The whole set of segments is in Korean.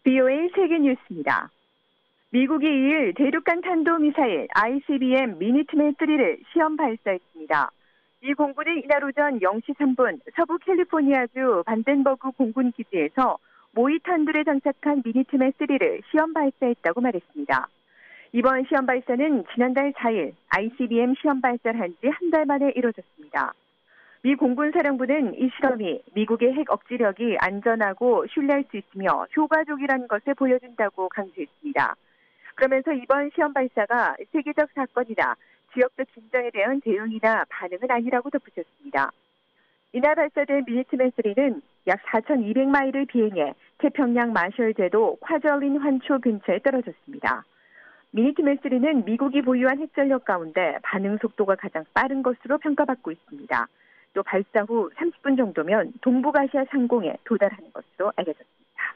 BOA 세계뉴스입니다. 미국이 2일 대륙간 탄도미사일 ICBM 미니트맨3를 시험 발사했습니다. 이 공군은 이날 오전 0시 3분 서부 캘리포니아주 반덴버그 공군 기지에서 모이탄두에 장착한 미니트맨3를 시험 발사했다고 말했습니다. 이번 시험 발사는 지난달 4일 ICBM 시험 발사를 한 지 한 달 만에 이뤄졌습니다. 미 공군사령부는 이 실험이 미국의 핵 억지력이 안전하고 신뢰할 수 있으며 효과적이라는 것을 보여준다고 강조했습니다. 그러면서 이번 시험 발사가 세계적 사건이나 지역적 긴장에 대한 대응이나 반응은 아니라고 덧붙였습니다. 이날 발사된 미니트맨3는 약 4,200마일을 비행해 태평양 마셜제도 콰절린 환초 근처에 떨어졌습니다. 미니트맨3는 미국이 보유한 핵전력 가운데 반응 속도가 가장 빠른 것으로 평가받고 있습니다. 또 발사 후 30분 정도면 동북아시아 상공에 도달하는 것으로 알려졌습니다.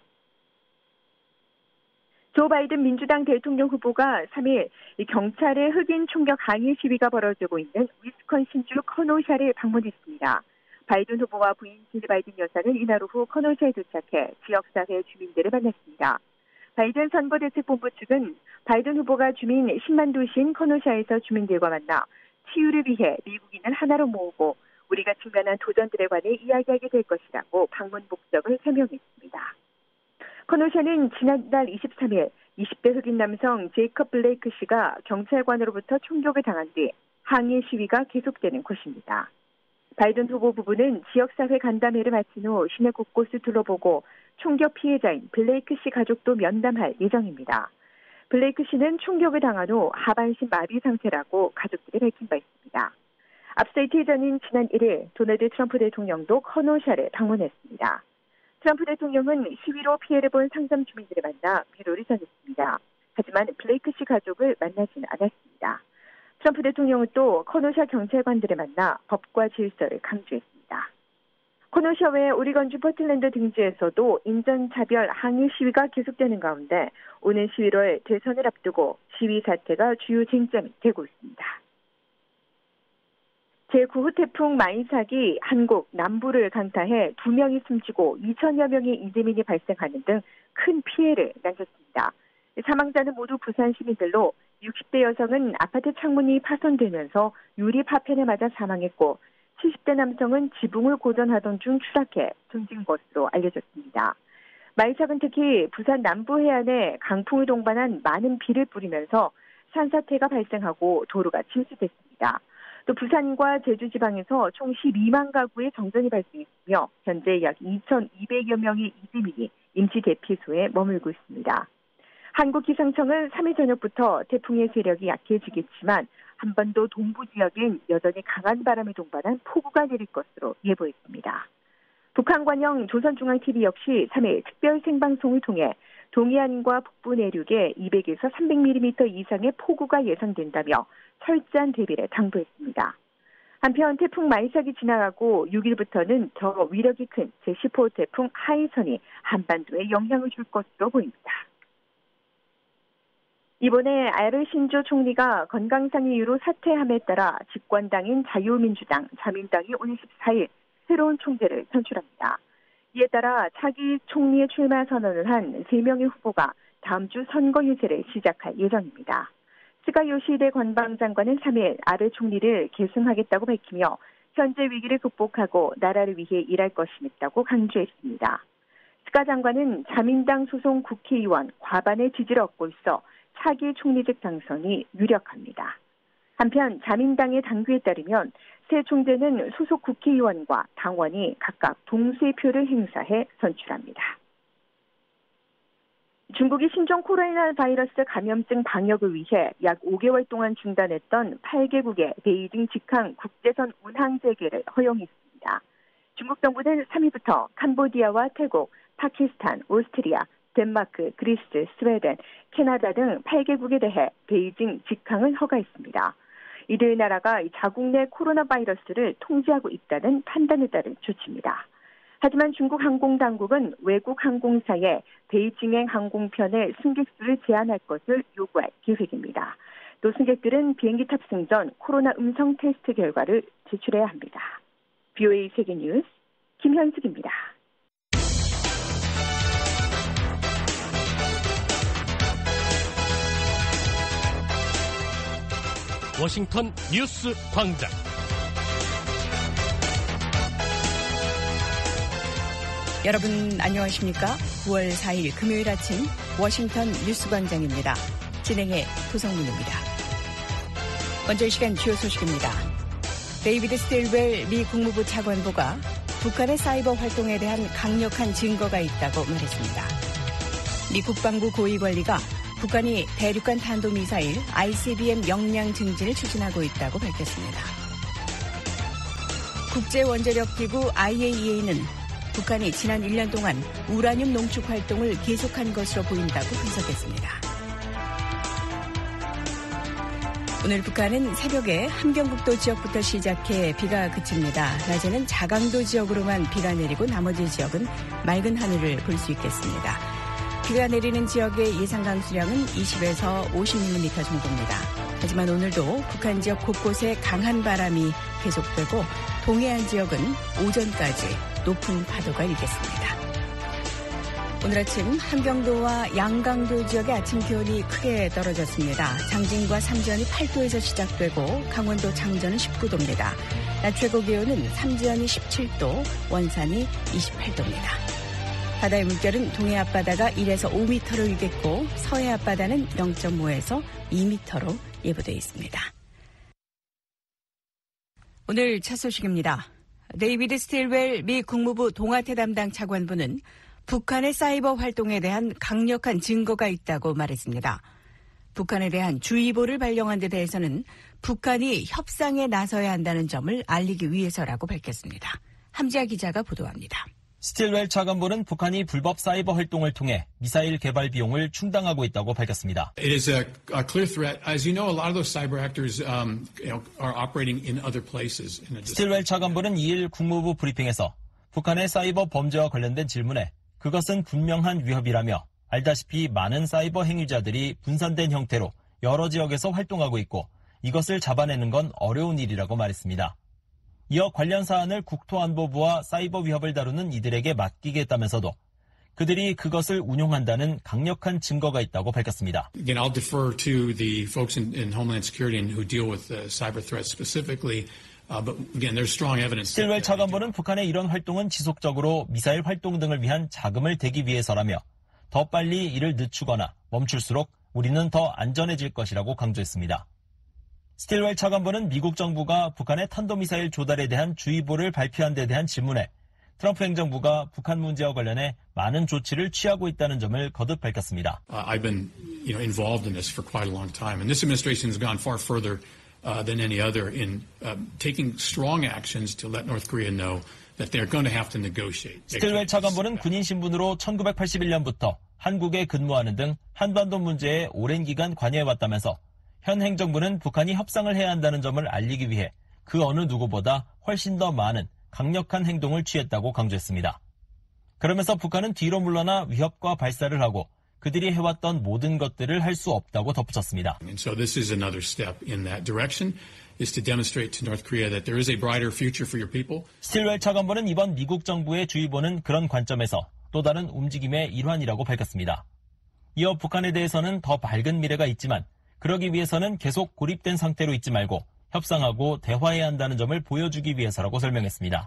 조 바이든 민주당 대통령 후보가 3일 경찰의 흑인 총격 항의 시위가 벌어지고 있는 위스콘신주 커노샤를 방문했습니다. 바이든 후보와 부인 질 바이든 여사는 이날 오후 커노샤에 도착해 지역사회 주민들을 만났습니다. 바이든 선거대책본부 측은 바이든 후보가 주민 10만 도시인 커노샤에서 주민들과 만나 치유를 위해 미국인을 하나로 모으고 우리가 직면한 도전들에 관해 이야기하게 될 것이라고 방문 목적을 설명했습니다. 커노샤는 지난달 23일 20대 흑인 남성 제이컵 블레이크 씨가 경찰관으로부터 총격을 당한 뒤 항의 시위가 계속되는 곳입니다. 바이든 후보 부부는 지역사회 간담회를 마친 후 시내 곳곳을 둘러보고 총격 피해자인 블레이크 씨 가족도 면담할 예정입니다. 블레이크 씨는 총격을 당한 후 하반신 마비 상태라고 가족들이 밝힌 바 있습니다. 앞서 이틀 전인 지난 1일 도널드 트럼프 대통령도 커노샤를 방문했습니다. 트럼프 대통령은 시위로 피해를 본 상점 주민들을 만나 위로를 전했습니다. 하지만 블레이크 씨 가족을 만나지는 않았습니다. 트럼프 대통령은 또 커노샤 경찰관들을 만나 법과 질서를 강조했습니다. 커노샤 외 오리건주 포틀랜드 등지에서도 인종차별 항의 시위가 계속되는 가운데 오는 11월 대선을 앞두고 시위 사태가 주요 쟁점이 되고 있습니다. 제9호 태풍 마이삭이 한국 남부를 강타해 2명이 숨지고 2천여 명의 이재민이 발생하는 등 큰 피해를 남겼습니다. 사망자는 모두 부산 시민들로 60대 여성은 아파트 창문이 파손되면서 유리 파편에 맞아 사망했고 70대 남성은 지붕을 고전하던 중 추락해 숨진 것으로 알려졌습니다. 마이삭은 특히 부산 남부 해안에 강풍을 동반한 많은 비를 뿌리면서 산사태가 발생하고 도로가 침수됐습니다. 또 부산과 제주 지방에서 총 12만 가구의 정전이 발생했으며 현재 약 2,200여 명의 이재민이 임시 대피소에 머물고 있습니다. 한국기상청은 3일 저녁부터 태풍의 세력이 약해지겠지만 한반도 동부 지역엔 여전히 강한 바람이 동반한 폭우가 내릴 것으로 예보했습니다. 북한관영 조선중앙TV 역시 3일 특별 생방송을 통해 동해안과 북부 내륙에 200에서 300mm 이상의 폭우가 예상된다며 철저한 대비를 당부했습니다. 한편 태풍 마이삭이 지나가고 6일부터는 더 위력이 큰 제10호 태풍 하이선이 한반도에 영향을 줄 것으로 보입니다. 이번에 아베 신조 총리가 건강상 이유로 사퇴함에 따라 집권당인 자유민주당, 자민당이 오늘 14일 새로운 총재를 선출합니다. 이에 따라 차기 총리에 출마 선언을 한 3명의 후보가 다음 주 선거 유세를 시작할 예정입니다. 스가 요시히데 관방장관은 3일 아베 총리를 계승하겠다고 밝히며 현재 위기를 극복하고 나라를 위해 일할 것이겠다고 강조했습니다. 스가 장관은 자민당 소속 국회의원 과반의 지지를 얻고 있어 차기 총리직 당선이 유력합니다. 한편 자민당의 당규에 따르면 새 총재는 소속 국회의원과 당원이 각각 동수의 표를 행사해 선출합니다. 중국이 신종 코로나 바이러스 감염증 방역을 위해 약 5개월 동안 중단했던 8개국의 베이징 직항 국제선 운항 재개를 허용했습니다. 중국 정부는 3일부터 캄보디아와 태국, 파키스탄, 오스트리아, 덴마크, 그리스, 스웨덴, 캐나다 등 8개국에 대해 베이징 직항을 허가했습니다. 이들 나라가 자국 내 코로나 바이러스를 통제하고 있다는 판단에 따른 조치입니다. 하지만 중국 항공당국은 외국 항공사에 베이징행 항공편의 승객수를 제한할 것을 요구할 계획입니다. 또 승객들은 비행기 탑승 전 코로나 음성 테스트 결과를 제출해야 합니다. BOA 세계뉴스 김현숙입니다. 워싱턴 뉴스 광장. 여러분 안녕하십니까? 9월 4일 금요일 아침 워싱턴 뉴스 광장입니다. 진행의 도성민입니다. 먼저 이 시간 주요 소식입니다. 데이비드 스틸웰 미 국무부 차관보가 북한의 사이버 활동에 대한 강력한 증거가 있다고 말했습니다. 미 국방부 고위관리가 북한이 대륙간 탄도미사일 ICBM 역량 증진을 추진하고 있다고 밝혔습니다. 국제원자력기구 IAEA는 북한이 지난 1년 동안 우라늄 농축 활동을 계속한 것으로 보인다고 분석했습니다. 오늘 북한은 새벽에 함경북도 지역부터 시작해 비가 그칩니다. 낮에는 자강도 지역으로만 비가 내리고 나머지 지역은 맑은 하늘을 볼 수 있겠습니다. 비가 내리는 지역의 예상 강수량은 20에서 50mm 정도입니다. 하지만 오늘도 북한 지역 곳곳에 강한 바람이 계속되고 동해안 지역은 오전까지 높은 파도가 일겠습니다. 오늘 아침 함경도와 양강도 지역의 아침 기온이 크게 떨어졌습니다. 장진과 삼지연이 8도에서 시작되고 강원도 장전은 19도입니다. 낮 최고 기온은 삼지연이 17도, 원산이 28도입니다. 바다의 물결은 동해 앞바다가 1에서 5m로 일겠고 서해 앞바다는 0.5에서 2m로 예보되어 있습니다. 오늘 첫 소식입니다. 데이비드 스틸웰 미 국무부 동아태 담당 차관보는 북한의 사이버 활동에 대한 강력한 증거가 있다고 말했습니다. 북한에 대한 주의보를 발령한 데 대해서는 북한이 협상에 나서야 한다는 점을 알리기 위해서라고 밝혔습니다. 함지아 기자가 보도합니다. 스틸웰 차관보는 북한이 불법 사이버 활동을 통해 미사일 개발 비용을 충당하고 있다고 밝혔습니다. It is a clear threat. As you know, a lot of those cyber actors are operating in other places. 스틸웰 차관보는 2일 국무부 브리핑에서 북한의 사이버 범죄와 관련된 질문에 그것은 분명한 위협이라며 알다시피 많은 사이버 행위자들이 분산된 형태로 여러 지역에서 활동하고 있고 이것을 잡아내는 건 어려운 일이라고 말했습니다. 이어 관련 사안을 국토안보부와 사이버 위협을 다루는 이들에게 맡기겠다면서도 그들이 그것을 운용한다는 강력한 증거가 있다고 밝혔습니다. Again, I'll defer to the folks in Homeland Security who deal with cyber threats specifically. But again, there's strong evidence. 스틸웰 차관보는 북한의 이런 활동은 지속적으로 미사일 활동 등을 위한 자금을 대기 위해서라며 더 빨리 이를 늦추거나 멈출수록 우리는 더 안전해질 것이라고 강조했습니다. 스틸웰 차관보는 미국 정부가 북한의 탄도미사일 조달에 대한 주의보를 발표한 데 대한 질문에 트럼프 행정부가 북한 문제와 관련해 많은 조치를 취하고 있다는 점을 거듭 밝혔습니다. I've been, involved in this for quite a long time, and this administration has gone far further than any other in taking strong actions to let North Korea know that they're going to have to negotiate. 스틸웰 차관보는 군인 신분으로 1981년부터 한국에 근무하는 등 한반도 문제에 오랜 기간 관여해왔다면서 현 행정부는 북한이 협상을 해야 한다는 점을 알리기 위해 그 어느 누구보다 훨씬 더 많은 강력한 행동을 취했다고 강조했습니다. 그러면서 북한은 뒤로 물러나 위협과 발사를 하고 그들이 해왔던 모든 것들을 할 수 없다고 덧붙였습니다. And so this is another step in that direction, is to demonstrate to North Korea that there is a brighter future for your people. 스틸웰 차관보는 이번 미국 정부의 주의보는 그런 관점에서 또 다른 움직임의 일환이라고 밝혔습니다. 이어 북한에 대해서는 더 밝은 미래가 있지만 그러기 위해서는 계속 고립된 상태로 있지 말고 협상하고 대화해야 한다는 점을 보여주기 위해서라고 설명했습니다.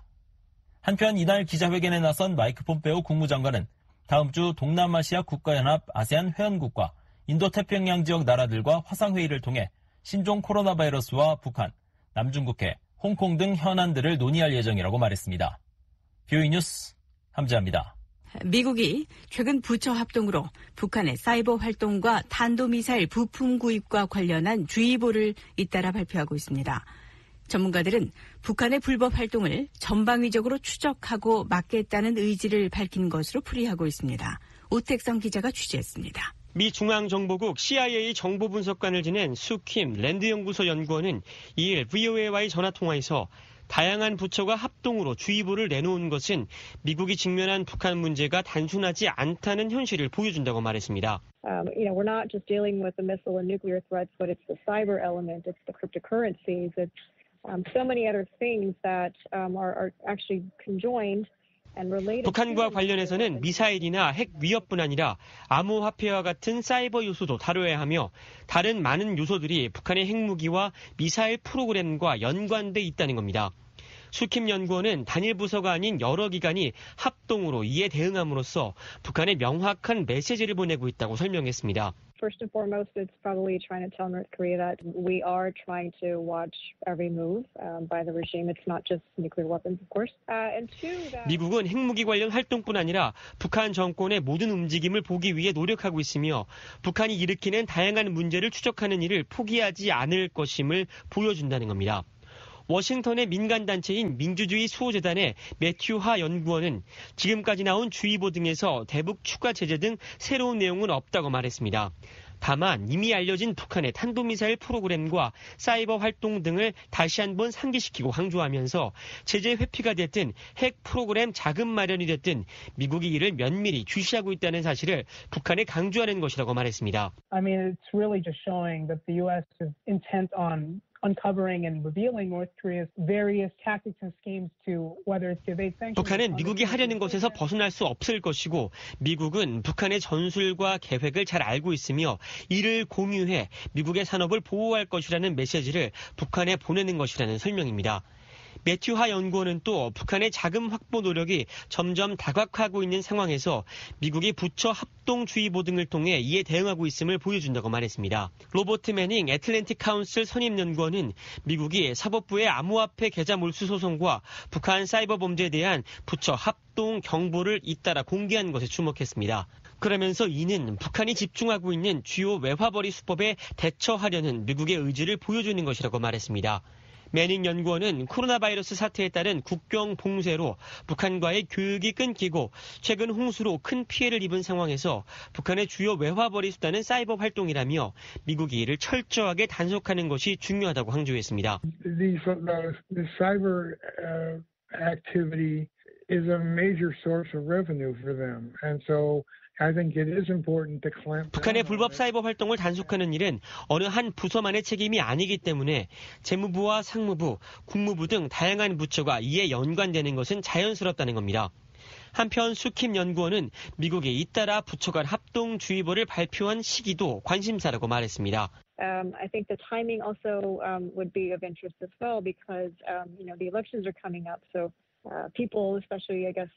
한편 이날 기자회견에 나선 마이크 폼페오 국무장관은 다음 주 동남아시아 국가연합 아세안 회원국과 인도태평양 지역 나라들과 화상회의를 통해 신종 코로나 바이러스와 북한, 남중국해, 홍콩 등 현안들을 논의할 예정이라고 말했습니다. 뷰이 뉴스 함지아입니다. 미국이 최근 부처 합동으로 북한의 사이버 활동과 탄도미사일 부품 구입과 관련한 주의보를 잇따라 발표하고 있습니다. 전문가들은 북한의 불법 활동을 전방위적으로 추적하고 막겠다는 의지를 밝힌 것으로 풀이하고 있습니다. 오택성 기자가 취재했습니다. 미 중앙정보국 CIA 정보분석관을 지낸 수킴 랜드연구소 연구원은 2일 VOA와의 전화통화에서 다양한 부처가 합동으로 주의보를 내놓은 것은 미국이 직면한 북한 문제가 단순하지 않다는 현실을 보여준다고 말했습니다. We're not just dealing with the missile and nuclear threats, but it's the cyber element, it's the cryptocurrencies, it's so many other things that are actually conjoined. 북한과 관련해서는 미사일이나 핵 위협뿐 아니라 암호화폐와 같은 사이버 요소도 다뤄야 하며 다른 많은 요소들이 북한의 핵무기와 미사일 프로그램과 연관돼 있다는 겁니다. 수킴 연구원은 단일 부서가 아닌 여러 기관이 합동으로 이에 대응함으로써 북한에 명확한 메시지를 보내고 있다고 설명했습니다. First and foremost, it's probably trying to tell North Korea that we are trying to watch every move by the regime. It's not just nuclear weapons, of course. And two, that... 미국은 핵무기 관련 활동뿐 아니라 북한 정권의 모든 움직임을 보기 위해 노력하고 있으며 북한이 일으키는 다양한 문제를 추적하는 일을 포기하지 않을 것임을 보여준다는 겁니다. 워싱턴의 민간단체인 민주주의 수호재단의 매튜 하 연구원은 지금까지 나온 주의보 등에서 대북 추가 제재 등 새로운 내용은 없다고 말했습니다. 다만 이미 알려진 북한의 탄도미사일 프로그램과 사이버 활동 등을 다시 한번 상기시키고 강조하면서 제재 회피가 됐든 핵 프로그램 자금 마련이 됐든 미국이 이를 면밀히 주시하고 있다는 사실을 북한에 강조하는 것이라고 말했습니다. I mean, it's really just showing that the U.S. is intent on uncovering and revealing North Korea's various tactics and schemes to whether it's evade sanctions. 북한은 미국이 하려는 것에서 벗어날 수 없을 것이고 미국은 북한의 전술과 계획을 잘 알고 있으며 이를 공유해 미국의 산업을 보호할 것이라는 메시지를 북한에 보내는 것이라는 설명입니다. 매튜 하 연구원은 또 북한의 자금 확보 노력이 점점 다각화하고 있는 상황에서 미국이 부처 합동주의보 등을 통해 이에 대응하고 있음을 보여준다고 말했습니다. 로버트 매닝 애틀랜틱 카운슬 선임 연구원은 미국이 사법부의 암호화폐 계좌 몰수 소송과 북한 사이버 범죄에 대한 부처 합동 경보를 잇따라 공개한 것에 주목했습니다. 그러면서 이는 북한이 집중하고 있는 주요 외화벌이 수법에 대처하려는 미국의 의지를 보여주는 것이라고 말했습니다. 매닝 연구원은 코로나 바이러스 사태에 따른 국경 봉쇄로 북한과의 교육이 끊기고 최근 홍수로 큰 피해를 입은 상황에서 북한의 주요 외화벌이 수단은 사이버 활동이라며 미국이 이를 철저하게 단속하는 것이 중요하다고 강조했습니다. The cyber activity is a major source of revenue for them, and so I think it is important to clamp down. 북한의 불법 사이버 활동을 단속하는 일은 어느 한 부서만의 책임이 아니기 때문에 재무부와 상무부, 국무부 등 다양한 부처가 이에 연관되는 것은 자연스럽다는 겁니다. 한편 수킴 연구원은 미국이 잇따라 부처 간 합동주의보를 발표한 시기도 관심사라고 말했습니다. I think the timing also would be of interest as well because the elections are coming up, so. People, especially, I guess,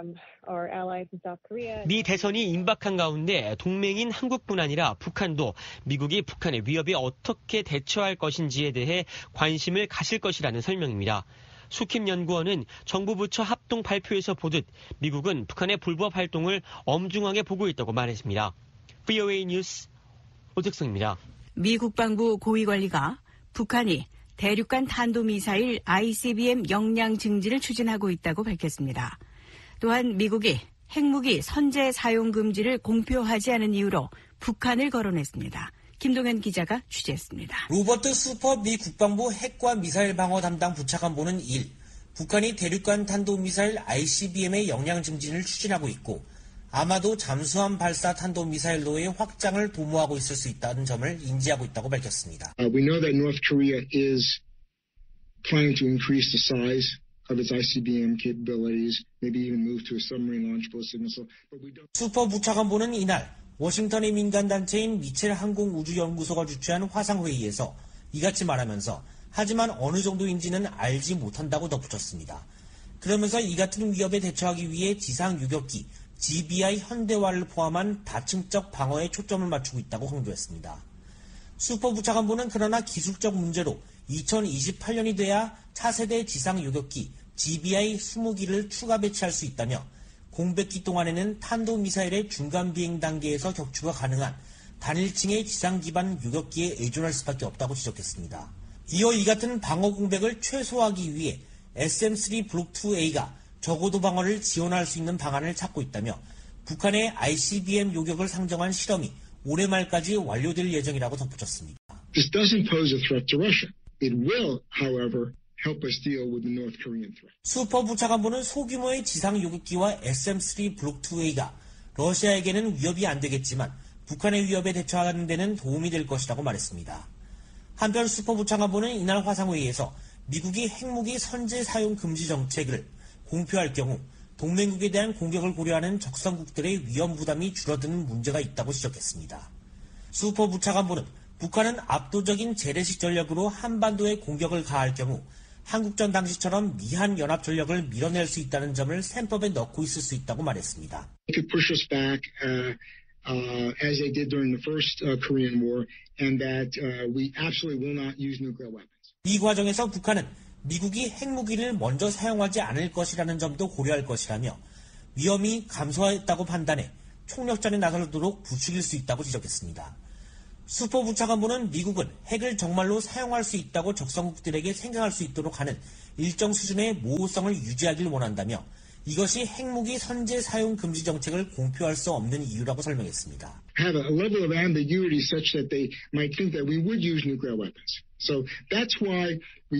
our allies in South Korea. 미 대선이 임박한 가운데 동맹인 한국뿐 아니라 북한도 미국이 북한의 위협에 어떻게 대처할 것인지에 대해 관심을 가질 것이라는 설명입니다. 수킴 연구원은 정부 부처 합동 발표에서 보듯 미국은 북한의 불법 활동을 엄중하게 보고 있다고 말했습니다. VOA 뉴스 오택성입니다. 미 국방부 고위관리가 북한이 대륙간 탄도미사일 ICBM 역량 증진을 추진하고 있다고 밝혔습니다. 또한 미국이 핵무기 선제 사용 금지를 공표하지 않은 이유로 북한을 거론했습니다. 김동현 기자가 취재했습니다. 로버트 수퍼 미 국방부 핵과 미사일 방어 담당 부차관보는 2일, 북한이 대륙간 탄도미사일 ICBM의 역량 증진을 추진하고 있고 아마도 잠수함 발사 탄도미사일로의 확장을 도모하고 있을 수 있다는 점을 인지하고 있다고 밝혔습니다. We know that North Korea is planning to increase the size of its ICBM capabilities, maybe even move to a submarine launch ballistic missile. But we don't. 수퍼 부차관보는 이날 워싱턴의 민간단체인 미첼 항공우주연구소가 주최한 화상회의에서 이같이 말하면서 하지만 어느 정도인지는 알지 못한다고 덧붙였습니다. 그러면서 이 같은 위협에 대처하기 위해 지상 유격기 GBI 현대화를 포함한 다층적 방어에 초점을 맞추고 있다고 강조했습니다. 수퍼 부차관보는 그러나 기술적 문제로 2028년이 돼야 차세대 지상 유격기 GBI 20기를 추가 배치할 수 있다며 공백기 동안에는 탄도미사일의 중간 비행 단계에서 격추가 가능한 단일층의 지상 기반 유격기에 의존할 수밖에 없다고 지적했습니다. 이어 이 같은 방어 공백을 최소화하기 위해 SM-3 블록2A가 저고도 방어를 지원할 수 있는 방안을 찾고 있다며 북한의 ICBM 요격을 상정한 실험이 올해 말까지 완료될 예정이라고 덧붙였습니다. This doesn't pose a threat to Russia. It will, however, help us deal with the North Korean threat. 수퍼 부차관보는 소규모의 지상 요격기와 SM-3 블록2A가 러시아에게는 위협이 안 되겠지만 북한의 위협에 대처하는 데는 도움이 될 것이라고 말했습니다. 한편 수퍼 부차관보는 이날 화상회의에서 미국이 핵무기 선제 사용 금지 정책을 공표할 경우 동맹국에 대한 공격을 고려하는 적성국들의 위험 부담이 줄어드는 문제가 있다고 지적했습니다. 수퍼 부차관보는 북한은 압도적인 재래식 전력으로 한반도에 공격을 가할 경우 한국전 당시처럼 미한 연합 전력을 밀어낼 수 있다는 점을 셈법에 넣고 있을 수 있다고 말했습니다. It could push us back as they did during the first Korean War, and that we absolutely will not use nuclear weapons. 이 과정에서 북한은 미국이 핵무기를 먼저 사용하지 않을 것이라는 점도 고려할 것이라며 위험이 감소했다고 판단해 총력전에 나서도록 부추길 수 있다고 지적했습니다. 수퍼 부차관보는 미국은 핵을 정말로 사용할 수 있다고 적성국들에게 생각할 수 있도록 하는 일정 수준의 모호성을 유지하길 원한다며 이것이 핵무기 선제 사용 금지 정책을 공표할 수 없는 이유라고 설명했습니다. Have a level of ambiguity such that they might think that we would use nuclear weapons. So that's why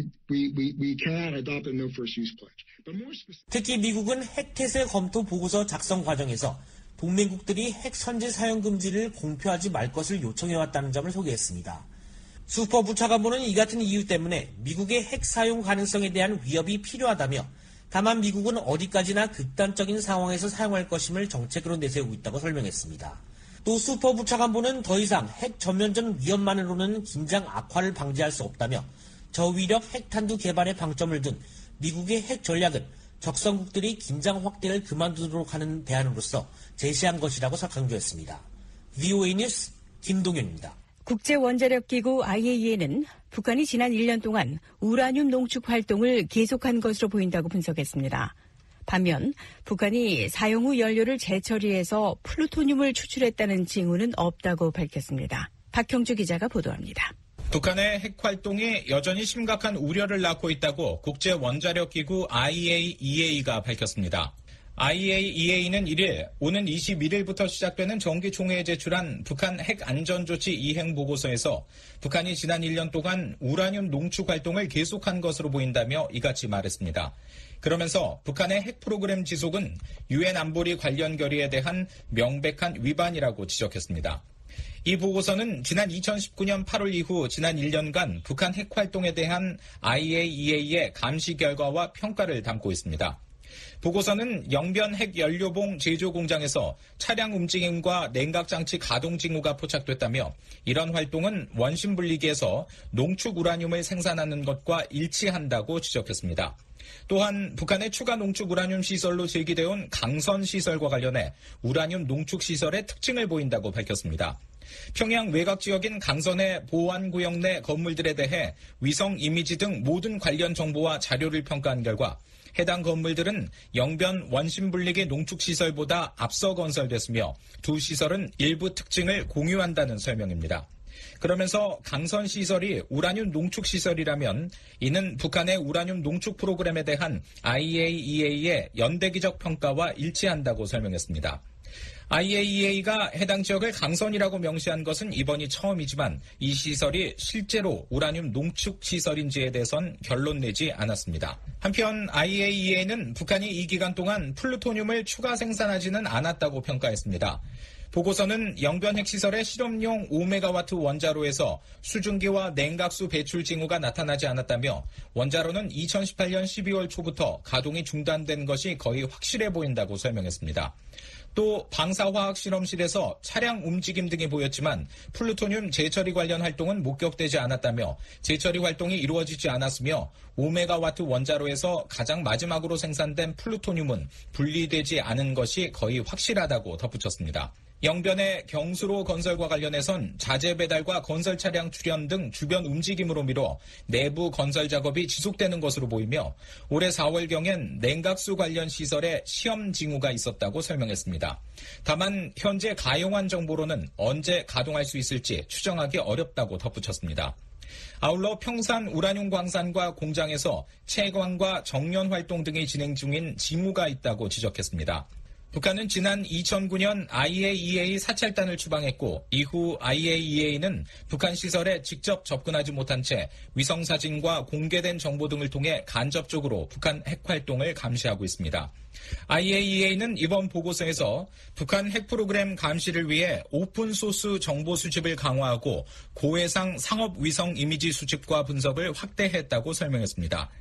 we cannot adopt a no first use pledge. But more specific... 특히 미국은 핵태세 검토 보고서 작성 과정에서 동맹국들이 핵 선제 사용 금지를 공표하지 말 것을 요청해왔다는 점을 소개했습니다. 수퍼 부차관보는 이 같은 이유 때문에 미국의 핵 사용 가능성에 대한 위협이 필요하다며 다만 미국은 어디까지나 극단적인 상황에서 사용할 것임을 정책으로 내세우고 있다고 설명했습니다. 또 수퍼 부차관보는 더 이상 핵 전면전 위협만으로는 긴장 악화를 방지할 수 없다며 저위력 핵탄두 개발에 방점을 둔 미국의 핵 전략은 적성국들이 긴장 확대를 그만두도록 하는 대안으로서 제시한 것이라고 강조했습니다. VOA 뉴스 김동현입니다. 국제원자력기구 IAEA는 북한이 지난 1년 동안 우라늄 농축 활동을 계속한 것으로 보인다고 분석했습니다. 반면 북한이 사용 후 연료를 재처리해서 플루토늄을 추출했다는 징후는 없다고 밝혔습니다. 박형주 기자가 보도합니다. 북한의 핵 활동이 여전히 심각한 우려를 낳고 있다고 국제원자력기구 IAEA가 밝혔습니다. IAEA는 1일 오는 21일부터 시작되는 정기총회에 제출한 북한 핵 안전조치 이행 보고서에서 북한이 지난 1년 동안 우라늄 농축 활동을 계속한 것으로 보인다며 이같이 말했습니다. 그러면서 북한의 핵 프로그램 지속은 유엔 안보리 관련 결의에 대한 명백한 위반이라고 지적했습니다. 이 보고서는 지난 2019년 8월 이후 지난 1년간 북한 핵 활동에 대한 IAEA의 감시 결과와 평가를 담고 있습니다. 보고서는 영변 핵연료봉 제조 공장에서 차량 움직임과 냉각장치 가동 징후가 포착됐다며 이런 활동은 원심 분리기에서 농축 우라늄을 생산하는 것과 일치한다고 지적했습니다. 또한 북한의 추가 농축 우라늄 시설로 제기되어 강선 시설과 관련해 우라늄 농축 시설의 특징을 보인다고 밝혔습니다. 평양 외곽 지역인 강선의 보안구역 내 건물들에 대해 위성 이미지 등 모든 관련 정보와 자료를 평가한 결과 해당 건물들은 영변 원심분리기 농축시설보다 앞서 건설됐으며 두 시설은 일부 특징을 공유한다는 설명입니다. 그러면서 강선 시설이 우라늄 농축 시설이라면 이는 북한의 우라늄 농축 프로그램에 대한 IAEA의 연대기적 평가와 일치한다고 설명했습니다. IAEA가 해당 지역을 강선이라고 명시한 것은 이번이 처음이지만 이 시설이 실제로 우라늄 농축 시설인지에 대해선 결론 내지 않았습니다. 한편 IAEA는 북한이 이 기간 동안 플루토늄을 추가 생산하지는 않았다고 평가했습니다. 보고서는 영변 핵시설의 실험용 5메가와트 원자로에서 수증기와 냉각수 배출 징후가 나타나지 않았다며 원자로는 2018년 12월 초부터 가동이 중단된 것이 거의 확실해 보인다고 설명했습니다. 또 방사화학 실험실에서 차량 움직임 등이 보였지만 플루토늄 재처리 관련 활동은 목격되지 않았다며 재처리 활동이 이루어지지 않았으며 5메가와트 원자로에서 가장 마지막으로 생산된 플루토늄은 분리되지 않은 것이 거의 확실하다고 덧붙였습니다. 영변의 경수로 건설과 관련해선 자재 배달과 건설 차량 출현 등 주변 움직임으로 미뤄 내부 건설 작업이 지속되는 것으로 보이며 올해 4월경엔 냉각수 관련 시설에 시험 징후가 있었다고 설명했습니다. 다만 현재 가용한 정보로는 언제 가동할 수 있을지 추정하기 어렵다고 덧붙였습니다. 아울러 평산 우라늄 광산과 공장에서 채광과 정련 활동 등이 진행 중인 징후가 있다고 지적했습니다. 북한은 지난 2009년 IAEA 사찰단을 추방했고 이후 IAEA는 북한 시설에 직접 접근하지 못한 채 위성사진과 공개된 정보 등을 통해 간접적으로 북한 핵활동을 감시하고 있습니다. IAEA는 이번 보고서에서 북한 핵 프로그램 감시를 위해 오픈소스 정보 수집을 강화하고 고해상 상업 위성 이미지 수집과 분석을 확대했다고 설명했습니다.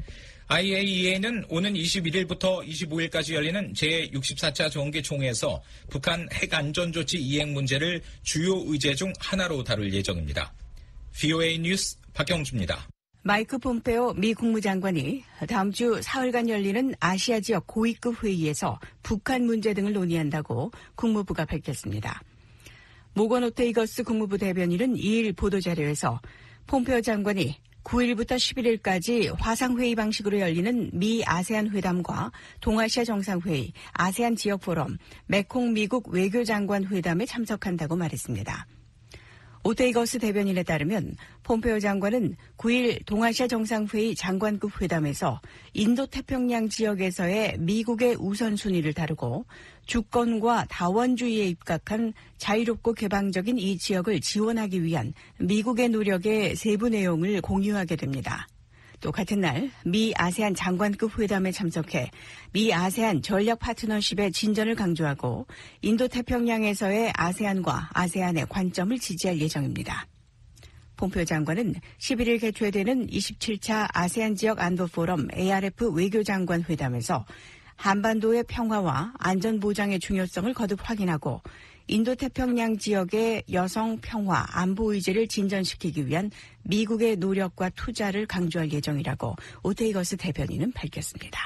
IAEA는 오는 21일부터 25일까지 열리는 제64차 정기총회에서 북한 핵안전조치 이행 문제를 주요 의제 중 하나로 다룰 예정입니다. VOA 뉴스 박경주입니다. 마이크 폼페오 미 국무장관이 다음 주 사흘간 열리는 아시아 지역 고위급 회의에서 북한 문제 등을 논의한다고 국무부가 밝혔습니다. 모건 오테이거스 국무부 대변인은 2일 보도자료에서 폼페오 장관이 9일부터 11일까지 화상회의 방식으로 열리는 미 아세안 회담과 동아시아 정상회의, 아세안 지역 포럼, 메콩 미국 외교장관 회담에 참석한다고 말했습니다. 오테이거스 대변인에 따르면 폼페오 장관은 9일 동아시아 정상회의 장관급 회담에서 인도태평양 지역에서의 미국의 우선순위를 다루고 주권과 다원주의에 입각한 자유롭고 개방적인 이 지역을 지원하기 위한 미국의 노력의 세부 내용을 공유하게 됩니다. 또 같은 날 미 아세안 장관급 회담에 참석해 미 아세안 전략 파트너십의 진전을 강조하고 인도태평양에서의 아세안과 아세안의 관점을 지지할 예정입니다. 폼페오 장관은 11일 개최되는 27차 아세안 지역 안보 포럼 ARF 외교장관 회담에서 한반도의 평화와 안전보장의 중요성을 거듭 확인하고 인도태평양 지역의 여성 평화 안보 의제를 진전시키기 위한 미국의 노력과 투자를 강조할 예정이라고 오테이거스 대변인은 밝혔습니다.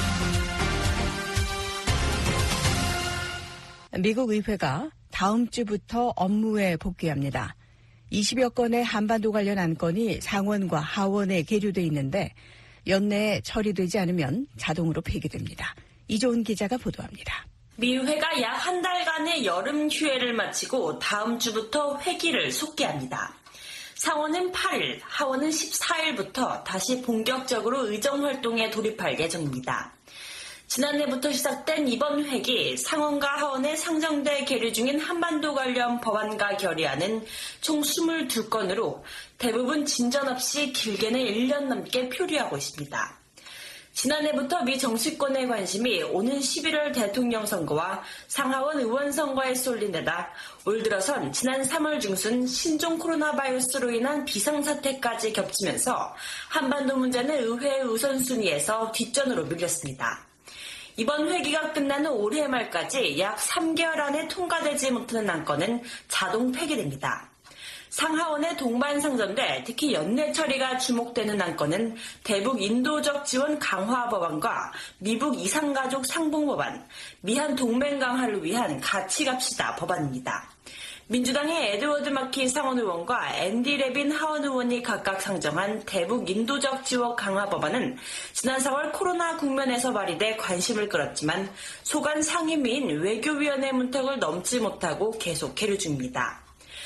미국 의회가 다음 주부터 업무에 복귀합니다. 20여 건의 한반도 관련 안건이 상원과 하원에 계류돼 있는데 연내에 처리되지 않으면 자동으로 폐기됩니다. 이조은 기자가 보도합니다. 미 의회가 약 한 달간의 여름 휴회를 마치고 다음 주부터 회기를 속개합니다. 상원은 8일, 하원은 14일부터 다시 본격적으로 의정활동에 돌입할 예정입니다. 지난해부터 시작된 이번 회기 상원과 하원에 상정돼 계류 중인 한반도 관련 법안과 결의안은 총 22건으로 대부분 진전 없이 길게는 1년 넘게 표류하고 있습니다. 지난해부터 미 정치권의 관심이 오는 11월 대통령 선거와 상하원 의원 선거에 쏠린 데다 올 들어선 지난 3월 중순 신종 코로나 바이러스로 인한 비상사태까지 겹치면서 한반도 문제는 의회의 우선순위에서 뒷전으로 밀렸습니다. 이번 회기가 끝나는 올해 말까지 약 3개월 안에 통과되지 못하는 안건은 자동 폐기됩니다. 상하원의 동반 상정돼 특히 연내 처리가 주목되는 안건은 대북 인도적 지원 강화 법안과 미북 이산가족 상봉 법안, 미한 동맹 강화를 위한 같이 갑시다 법안입니다. 민주당의 에드워드 마키 상원 의원과 앤디 레빈 하원 의원이 각각 상정한 대북 인도적 지원 강화 법안은 지난 4월 코로나 국면에서 발의돼 관심을 끌었지만 소관 상임위인 외교위원회 문턱을 넘지 못하고 계속 계류 중입니다.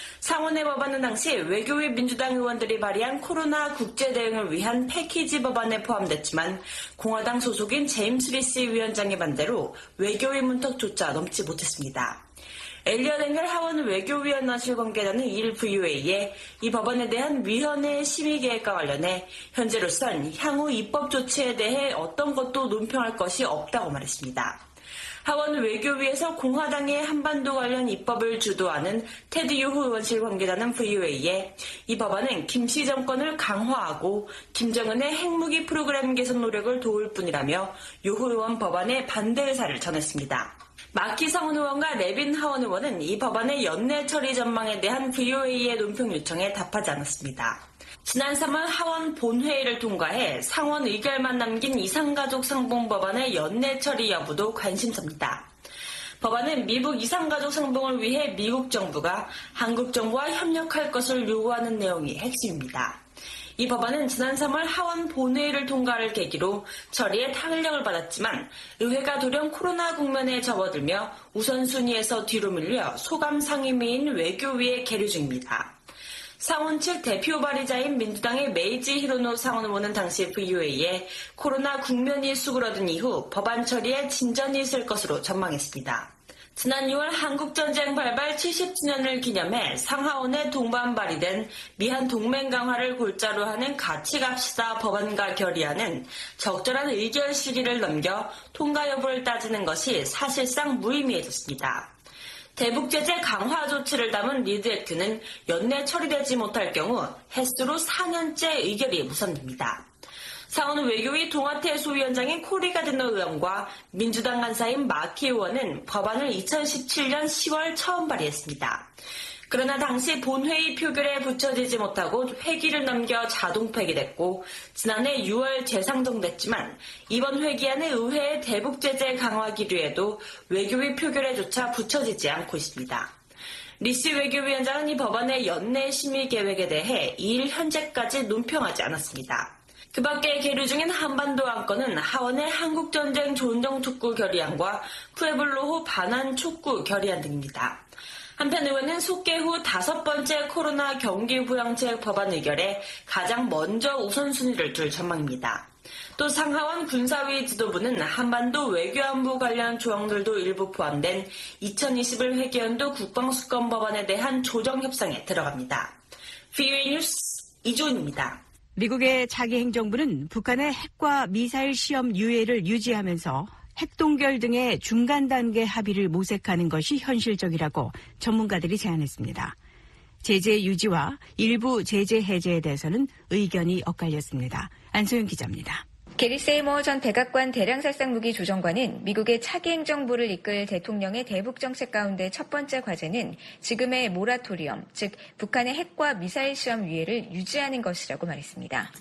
상원의 법안은 당시 외교위 민주당 의원들이 발의한 코로나 국제 대응을 위한 패키지 법안에 포함됐지만 공화당 소속인 제임스 리스 위원장의 반대로 외교위 문턱조차 넘지 못했습니다. 엘리엇 앵겔 하원 외교위원회실 관계자는 2일 VOA에 이 법안에 대한 위원회의 심의 계획과 관련해 현재로선 향후 입법 조치에 대해 어떤 것도 논평할 것이 없다고 말했습니다. 하원 외교위에서 공화당의 한반도 관련 입법을 주도하는 테드 유후 의원실 관계자는 VOA에 이 법안은 김씨 정권을 강화하고 김정은의 핵무기 프로그램 개선 노력을 도울 뿐이라며 유후 의원 법안에 반대 의사를 전했습니다. 마키 상원 의원과 레빈 하원 의원은 이 법안의 연내 처리 전망에 대한 VOA의 논평 요청에 답하지 않았습니다. 지난 3월 하원 본회의를 통과해 상원 의결만 남긴 이산가족 상봉 법안의 연내 처리 여부도 관심사입니다. 법안은 미국 이산가족 상봉을 위해 미국 정부가 한국 정부와 협력할 것을 요구하는 내용이 핵심입니다. 이 법안은 지난 3월 하원 본회의를 통과를 계기로 처리에 탄력을 받았지만 의회가 돌연 코로나 국면에 접어들며 우선순위에서 뒤로 밀려 소감 상임위인 외교위에 계류 중입니다. 상원 측 대표 발의자인 민주당의 메이지 히로노 상원 의원은 당시 VOA에 코로나 국면이 수그러든 이후 법안 처리에 진전이 있을 것으로 전망했습니다. 지난 6월 한국전쟁 발발 70주년을 기념해 상하원에 동반 발의된 미한 동맹 강화를 골자로 하는 같이 갑시다 법안과 결의안은 적절한 의결 시기를 넘겨 통과 여부를 따지는 것이 사실상 무의미해졌습니다. 대북 제재 강화 조치를 담은 리드 액트는 연내 처리되지 못할 경우 횟수로 4년째 의결이 무산됩니다. 상원 외교위 동아태 소위원장인 코리 가드너 의원과 민주당 간사인 마키 의원은 법안을 2017년 10월 처음 발의했습니다. 그러나 당시 본회의 표결에 붙여지지 못하고 회기를 넘겨 자동 폐기됐고 지난해 6월 재상정됐지만 이번 회기안은 의회의 대북 제재 강화 기류에도 외교위 표결에조차 붙여지지 않고 있습니다. 리시 외교위원장은 이 법안의 연내 심의 계획에 대해 2일 현재까지 논평하지 않았습니다. 그 밖에 계류 중인 한반도 안건은 하원의 한국전쟁 존정촉구 결의안과 푸에블로호 반환 촉구 결의안 등입니다. 한편 의원은 속개 후 5번째 코로나 경기 부양책 법안 의결에 가장 먼저 우선순위를 둘 전망입니다. 또 상하원 군사위 지도부는 한반도 외교안보 관련 조항들도 일부 포함된 2021 회계연도 국방수권 법안에 대한 조정 협상에 들어갑니다. VOA 뉴스 이주은입니다. 미국의 차기 행정부는 북한의 핵과 미사일 시험 유예를 유지하면서 핵동결 등의 중간 단계 합의를 모색하는 것이 현실적이라고 전문가들이 제안했습니다. 제재 유지와 일부 제재 해제에 대해서는 의견이 엇갈렸습니다. 안소영 기자입니다. 게리 세이머 전 백악관 대량살상무기 조정관은 미국의 차기 행정부를 이끌 대통령의 대북 정책 가운데 첫 번째 과제는 지금의 모라토리엄, 즉 북한의 핵과 미사일 시험 유예를 유지하는 것이라고 말했습니다.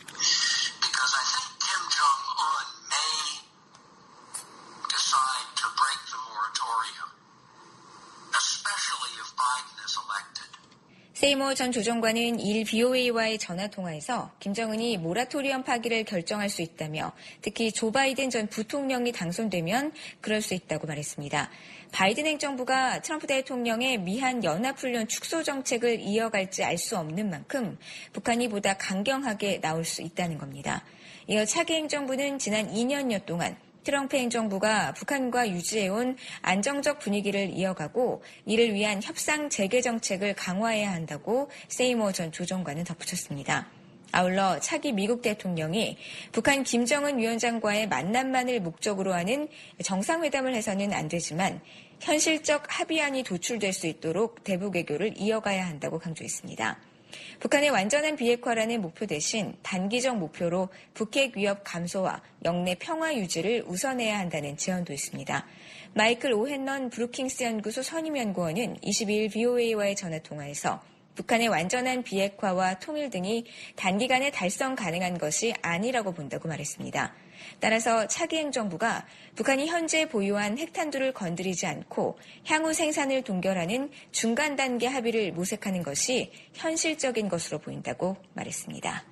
세이머 전 조정관은 2일 BOA와의 전화통화에서 김정은이 모라토리엄 파기를 결정할 수 있다며 특히 조 바이든 전 부통령이 당선되면 그럴 수 있다고 말했습니다. 바이든 행정부가 트럼프 대통령의 미한 연합훈련 축소 정책을 이어갈지 알 수 없는 만큼 북한이 보다 강경하게 나올 수 있다는 겁니다. 이어 차기 행정부는 지난 2년여 동안 트럼프 행정부가 북한과 유지해온 안정적 분위기를 이어가고 이를 위한 협상 재개 정책을 강화해야 한다고 세이머 전 조정관은 덧붙였습니다. 아울러 차기 미국 대통령이 북한 김정은 위원장과의 만남만을 목적으로 하는 정상회담을 해서는 안 되지만 현실적 합의안이 도출될 수 있도록 대북 외교를 이어가야 한다고 강조했습니다. 북한의 완전한 비핵화라는 목표 대신 단기적 목표로 북핵 위협 감소와 영내 평화 유지를 우선해야 한다는 제언도 있습니다. 마이클 오헨넌 브루킹스 연구소 선임연구원은 22일 BOA와의 전화통화에서 북한의 완전한 비핵화와 통일 등이 단기간에 달성 가능한 것이 아니라고 본다고 말했습니다. 따라서 차기 행정부가 북한이 현재 보유한 핵탄두를 건드리지 않고 향후 생산을 동결하는 중간 단계 합의를 모색하는 것이 현실적인 것으로 보인다고 말했습니다.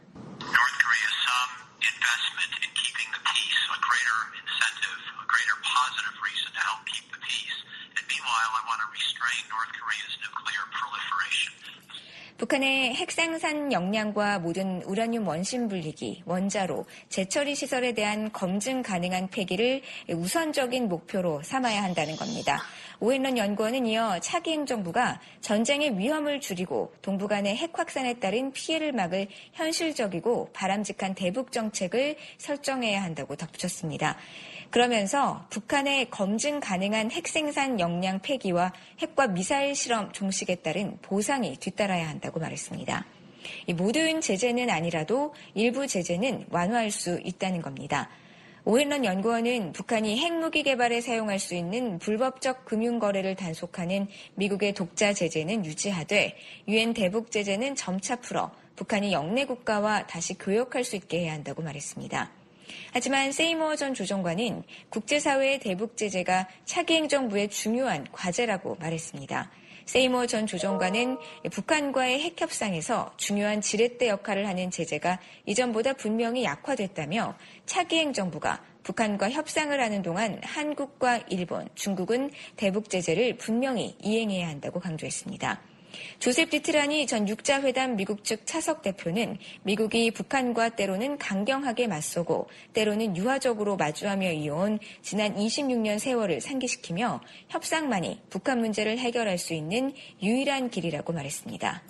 북한의 핵생산 역량과 모든 우라늄 원심 분리기, 원자로, 재처리 시설에 대한 검증 가능한 폐기를 우선적인 목표로 삼아야 한다는 겁니다. 오헨런 연구원은 이어 차기 행정부가 전쟁의 위험을 줄이고 동북 간의 핵 확산에 따른 피해를 막을 현실적이고 바람직한 대북 정책을 설정해야 한다고 덧붙였습니다. 그러면서 북한의 검증 가능한 핵생산 역량 폐기와 핵과 미사일 실험 종식에 따른 보상이 뒤따라야 한다고 말했습니다. 이 모든 제재는 아니라도 일부 제재는 완화할 수 있다는 겁니다. 오헨런 연구원은 북한이 핵무기 개발에 사용할 수 있는 불법적 금융거래를 단속하는 미국의 독자 제재는 유지하되 유엔 대북 제재는 점차 풀어 북한이 영내 국가와 다시 교역할 수 있게 해야 한다고 말했습니다. 하지만 세이머 전 조정관은 국제사회의 대북 제재가 차기 행정부의 중요한 과제라고 말했습니다. 세이머 전 조정관은 북한과의 핵 협상에서 중요한 지렛대 역할을 하는 제재가 이전보다 분명히 약화됐다며 차기 행정부가 북한과 협상을 하는 동안 한국과 일본, 중국은 대북 제재를 분명히 이행해야 한다고 강조했습니다. 조셉 디트라니 전 육자회담 미국 측 차석 대표는 미국이 북한과 때로는 강경하게 맞서고 때로는 유화적으로 마주하며 이어온 지난 26년 세월을 상기시키며 협상만이 북한 문제를 해결할 수 있는 유일한 길이라고 말했습니다.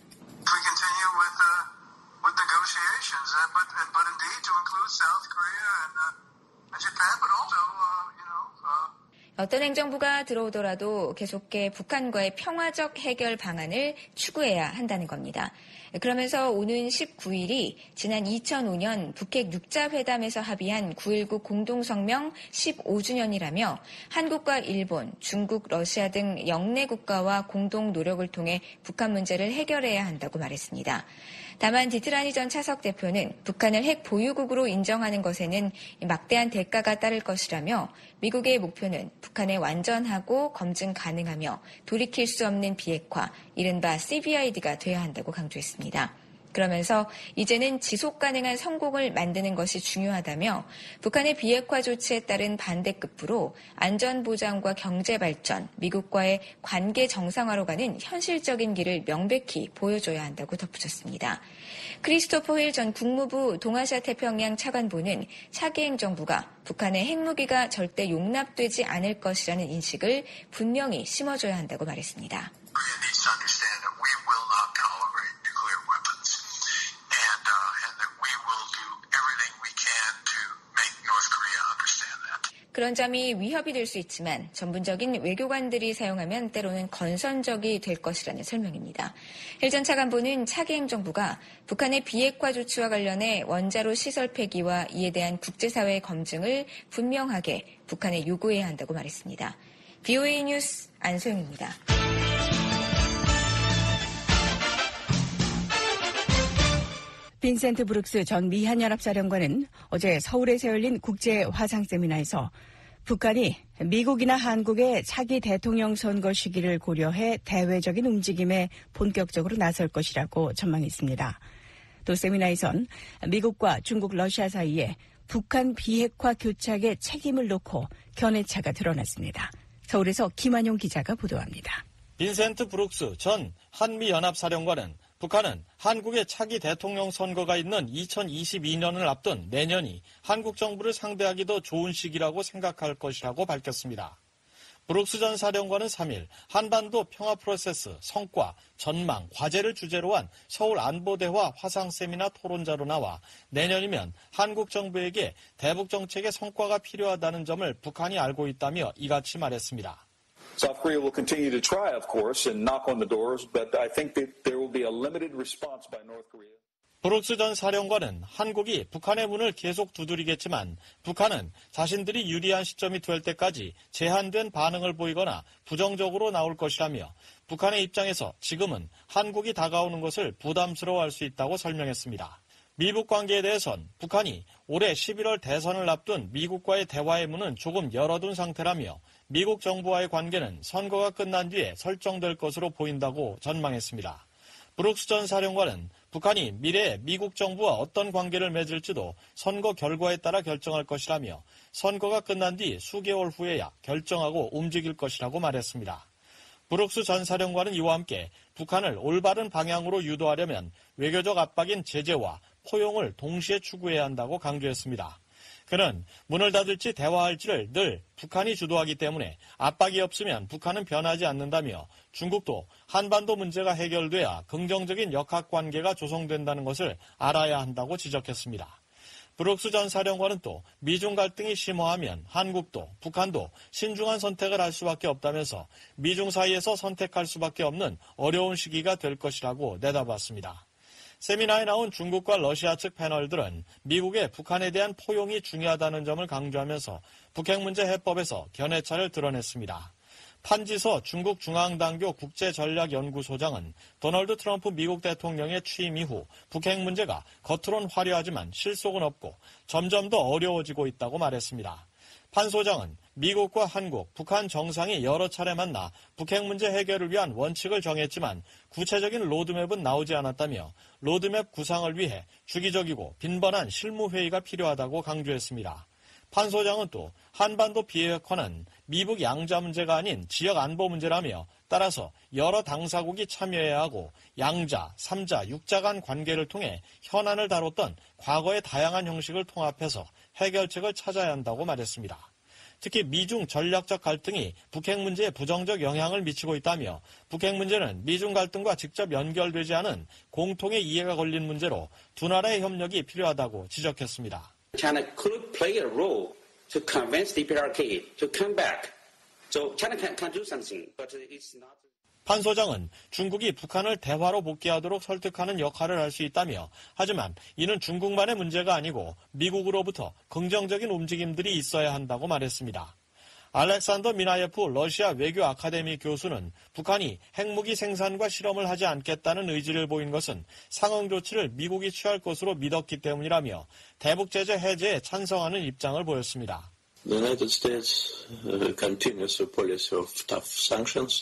어떤 행정부가 들어오더라도 계속해 북한과의 평화적 해결 방안을 추구해야 한다는 겁니다. 그러면서 오는 19일이 지난 2005년 북핵 6자 회담에서 합의한 9.19 공동성명 15주년이라며 한국과 일본, 중국, 러시아 등 영내 국가와 공동 노력을 통해 북한 문제를 해결해야 한다고 말했습니다. 다만 디트라니 전 차석 대표는 북한을 핵 보유국으로 인정하는 것에는 막대한 대가가 따를 것이라며 미국의 목표는 북한의 완전하고 검증 가능하며 돌이킬 수 없는 비핵화, 이른바 CBID가 돼야 한다고 강조했습니다. 그러면서 이제는 지속 가능한 성공을 만드는 것이 중요하다며 북한의 비핵화 조치에 따른 반대급부로 안전보장과 경제발전, 미국과의 관계 정상화로 가는 현실적인 길을 명백히 보여줘야 한다고 덧붙였습니다. 크리스토퍼 힐 전 국무부 동아시아 태평양 차관보는 차기 행정부가 북한의 핵무기가 절대 용납되지 않을 것이라는 인식을 분명히 심어줘야 한다고 말했습니다. 그런 점이 위협이 될 수 있지만 전문적인 외교관들이 사용하면 때로는 건선적이 될 것이라는 설명입니다. 힐 전 차관보는 차기 행정부가 북한의 비핵화 조치와 관련해 원자로 시설 폐기와 이에 대한 국제사회의 검증을 분명하게 북한에 요구해야 한다고 말했습니다. VOA 뉴스 안소영입니다. 빈센트 브룩스 전 미한연합사령관은 어제 서울에서 열린 국제화상세미나에서 북한이 미국이나 한국의 차기 대통령 선거 시기를 고려해 대외적인 움직임에 본격적으로 나설 것이라고 전망했습니다. 또 세미나에선 미국과 중국, 러시아 사이에 북한 비핵화 교착의 책임을 놓고 견해차가 드러났습니다. 서울에서 김한용 기자가 보도합니다. 빈센트 브룩스 전 한미연합사령관은 북한은 한국의 차기 대통령 선거가 있는 2022년을 앞둔 내년이 한국 정부를 상대하기도 좋은 시기라고 생각할 것이라고 밝혔습니다. 브룩스 전 사령관은 3일 한반도 평화 프로세스, 성과, 전망, 과제를 주제로 한 서울 안보대화 화상세미나 토론자로 나와 내년이면 한국 정부에게 대북 정책의 성과가 필요하다는 점을 북한이 알고 있다며 이같이 말했습니다. South Korea will continue to try, of course, and knock on the doors, but I think that there will be a limited response by North Korea. 브룩스 전 사령관은 한국이 북한의 문을 계속 두드리겠지만 북한은 자신들이 유리한 시점이 될 때까지 제한된 반응을 보이거나 부정적으로 나올 것이라며 북한의 입장에서 지금은 한국이 다가오는 것을 부담스러워할 수 있다고 설명했습니다. 미북 관계에 대해선 북한이 올해 11월 대선을 앞둔 미국과의 대화의 문은 조금 열어둔 상태라며 미국 정부와의 관계는 선거가 끝난 뒤에 설정될 것으로 보인다고 전망했습니다. 브룩스 전 사령관은 북한이 미래에 미국 정부와 어떤 관계를 맺을지도 선거 결과에 따라 결정할 것이라며 선거가 끝난 뒤 수개월 후에야 결정하고 움직일 것이라고 말했습니다. 브룩스 전 사령관은 이와 함께 북한을 올바른 방향으로 유도하려면 외교적 압박인 제재와 포용을 동시에 추구해야 한다고 강조했습니다. 그는 문을 닫을지 대화할지를 늘 북한이 주도하기 때문에 압박이 없으면 북한은 변하지 않는다며 중국도 한반도 문제가 해결돼야 긍정적인 역학관계가 조성된다는 것을 알아야 한다고 지적했습니다. 브룩스 전 사령관은 또 미중 갈등이 심화하면 한국도 북한도 신중한 선택을 할 수밖에 없다면서 미중 사이에서 선택할 수밖에 없는 어려운 시기가 될 것이라고 내다봤습니다. 세미나에 나온 중국과 러시아 측 패널들은 미국의 북한에 대한 포용이 중요하다는 점을 강조하면서 북핵 문제 해법에서 견해차를 드러냈습니다. 판지서 중국 중앙당교 국제전략연구소장은 도널드 트럼프 미국 대통령의 취임 이후 북핵 문제가 겉으론 화려하지만 실속은 없고 점점 더 어려워지고 있다고 말했습니다. 판 소장은 미국과 한국, 북한 정상이 여러 차례 만나 북핵 문제 해결을 위한 원칙을 정했지만 구체적인 로드맵은 나오지 않았다며 로드맵 구상을 위해 주기적이고 빈번한 실무회의가 필요하다고 강조했습니다. 판 소장은 또 한반도 비핵화는 미북 양자 문제가 아닌 지역 안보 문제라며 따라서 여러 당사국이 참여해야 하고 양자, 3자, 6자 간 관계를 통해 현안을 다뤘던 과거의 다양한 형식을 통합해서 해결책을 찾아야 한다고 말했습니다. 특히 미중 전략적 갈등이 북핵 문제에 부정적 영향을 미치고 있다며 북핵 문제는 미중 갈등과 직접 연결되지 않은 공통의 이해가 걸린 문제로 두 나라의 협력이 필요하다고 지적했습니다. China could play a role to convince DPRK to come back So China can do something, but it's not. 판 소장은 중국이 북한을 대화로 복귀하도록 설득하는 역할을 할 수 있다며 하지만 이는 중국만의 문제가 아니고 미국으로부터 긍정적인 움직임들이 있어야 한다고 말했습니다. 알렉산더 미나예프 러시아 외교 아카데미 교수는 북한이 핵무기 생산과 실험을 하지 않겠다는 의지를 보인 것은 상응 조치를 미국이 취할 것으로 믿었기 때문이라며 대북 제재 해제에 찬성하는 입장을 보였습니다. The United States continues a policy of tough sanctions.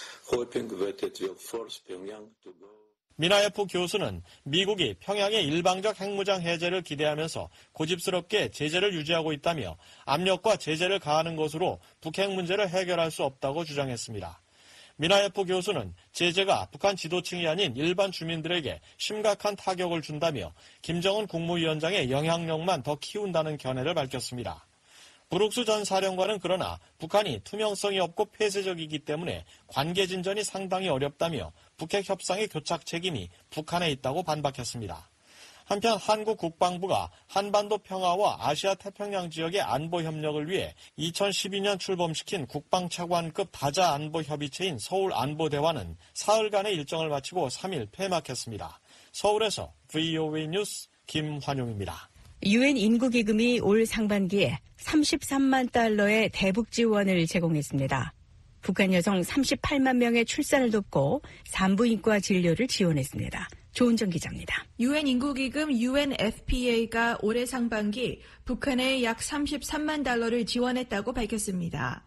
미나예프 교수는 미국이 평양의 일방적 핵무장 해제를 기대하면서 고집스럽게 제재를 유지하고 있다며 압력과 제재를 가하는 것으로 북핵 문제를 해결할 수 없다고 주장했습니다. 미나예프 교수는 제재가 북한 지도층이 아닌 일반 주민들에게 심각한 타격을 준다며 김정은 국무위원장의 영향력만 더 키운다는 견해를 밝혔습니다. 브룩스 전 사령관은 그러나 북한이 투명성이 없고 폐쇄적이기 때문에 관계 진전이 상당히 어렵다며 북핵 협상의 교착 책임이 북한에 있다고 반박했습니다. 한편 한국 국방부가 한반도 평화와 아시아 태평양 지역의 안보 협력을 위해 2012년 출범시킨 국방차관급 다자 안보 협의체인 서울안보대화는 사흘간의 일정을 마치고 3일 폐막했습니다. 서울에서 VOA 뉴스 김환용입니다. 유엔 인구기금이 올 상반기에 33만 달러의 대북 지원을 제공했습니다. 북한 여성 38만 명의 출산을 돕고 산부인과 진료를 지원했습니다. 조은정 기자입니다. 유엔 인구기금 UNFPA가 올해 상반기 북한에 약 33만 달러를 지원했다고 밝혔습니다.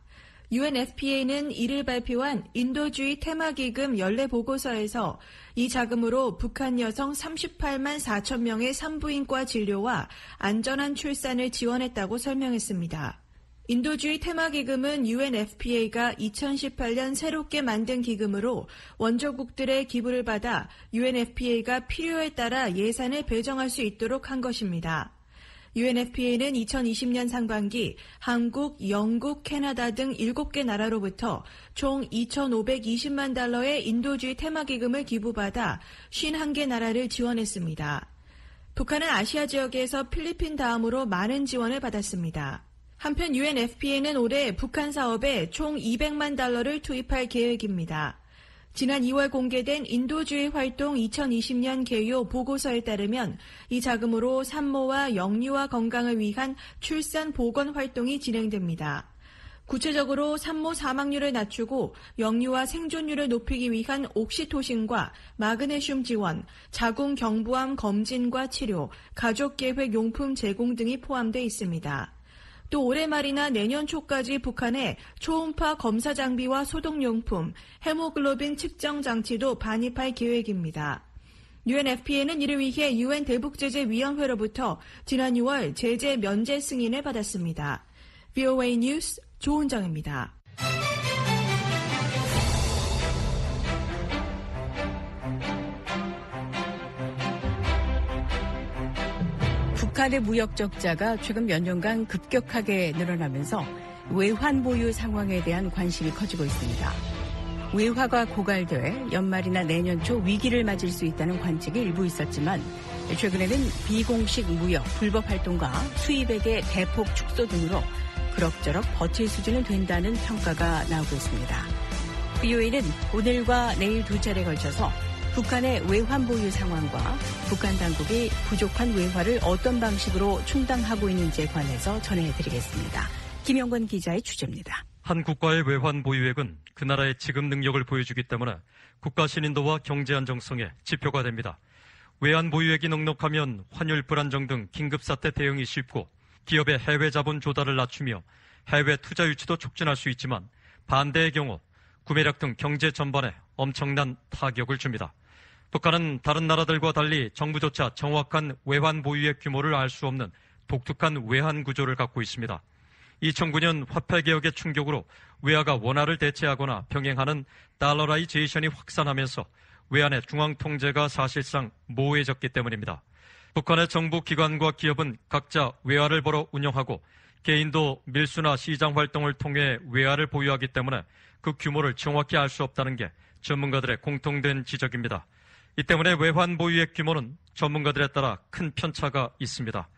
UNFPA는 이를 발표한 인도주의 테마기금 연례 보고서에서 이 자금으로 북한 여성 38만 4천 명의 산부인과 진료와 안전한 출산을 지원했다고 설명했습니다. 인도주의 테마기금은 UNFPA가 2018년 새롭게 만든 기금으로 원조국들의 기부를 받아 UNFPA가 필요에 따라 예산을 배정할 수 있도록 한 것입니다. UNFPA는 2020년 상반기 한국, 영국, 캐나다 등 7개 나라로부터 총 2,520만 달러의 인도주의 테마기금을 기부받아 51개 나라를 지원했습니다. 북한은 아시아 지역에서 필리핀 다음으로 많은 지원을 받았습니다. 한편 UNFPA는 올해 북한 사업에 총 200만 달러를 투입할 계획입니다. 지난 2월 공개된 인도주의 활동 2020년 개요 보고서에 따르면 이 자금으로 산모와 영유아 건강을 위한 출산 보건 활동이 진행됩니다. 구체적으로 산모 사망률을 낮추고 영유아 생존율을 높이기 위한 옥시토신과 마그네슘 지원, 자궁 경부암 검진과 치료, 가족계획 용품 제공 등이 포함되어 있습니다. 또 올해 말이나 내년 초까지 북한에 초음파 검사 장비와 소독용품, 헤모글로빈 측정 장치도 반입할 계획입니다. UNFPA는 이를 위해 유엔 대북제재위원회로부터 지난 6월 제재 면제 승인을 받았습니다. VOA 뉴스 조은정입니다. 북한의 무역 적자가 최근 몇 년간 급격하게 늘어나면서 외환 보유 상황에 대한 관심이 커지고 있습니다. 외화가 고갈돼 연말이나 내년 초 위기를 맞을 수 있다는 관측이 일부 있었지만 최근에는 비공식 무역, 불법 활동과 수입액의 대폭 축소 등으로 그럭저럭 버틸 수준은 된다는 평가가 나오고 있습니다. VOA는 오늘과 내일 두 차례 걸쳐서 북한의 외환 보유 상황과 북한 당국이 부족한 외화를 어떤 방식으로 충당하고 있는지에 관해서 전해드리겠습니다. 김영권 기자의 취재입니다. 한 국가의 외환 보유액은 그 나라의 지급 능력을 보여주기 때문에 국가 신인도와 경제 안정성의 지표가 됩니다. 외환 보유액이 넉넉하면 환율 불안정 등 긴급사태 대응이 쉽고 기업의 해외 자본 조달을 낮추며 해외 투자 유치도 촉진할 수 있지만 반대의 경우 구매력 등 경제 전반에 엄청난 타격을 줍니다. 북한은 다른 나라들과 달리 정부조차 정확한 외환 보유액 규모를 알 수 없는 독특한 외환 구조를 갖고 있습니다. 2009년 화폐개혁의 충격으로 외화가 원화를 대체하거나 병행하는 달러라이제이션이 확산하면서 외환의 중앙 통제가 사실상 모호해졌기 때문입니다. 북한의 정부 기관과 기업은 각자 외화를 벌어 운영하고 개인도 밀수나 시장 활동을 통해 외화를 보유하기 때문에 그 규모를 정확히 알 수 없다는 게 전문가들의 공통된 지적입니다. 이 때문에 외환 보유액 규모는 전문가들에 따라 큰 편차가 있습니다.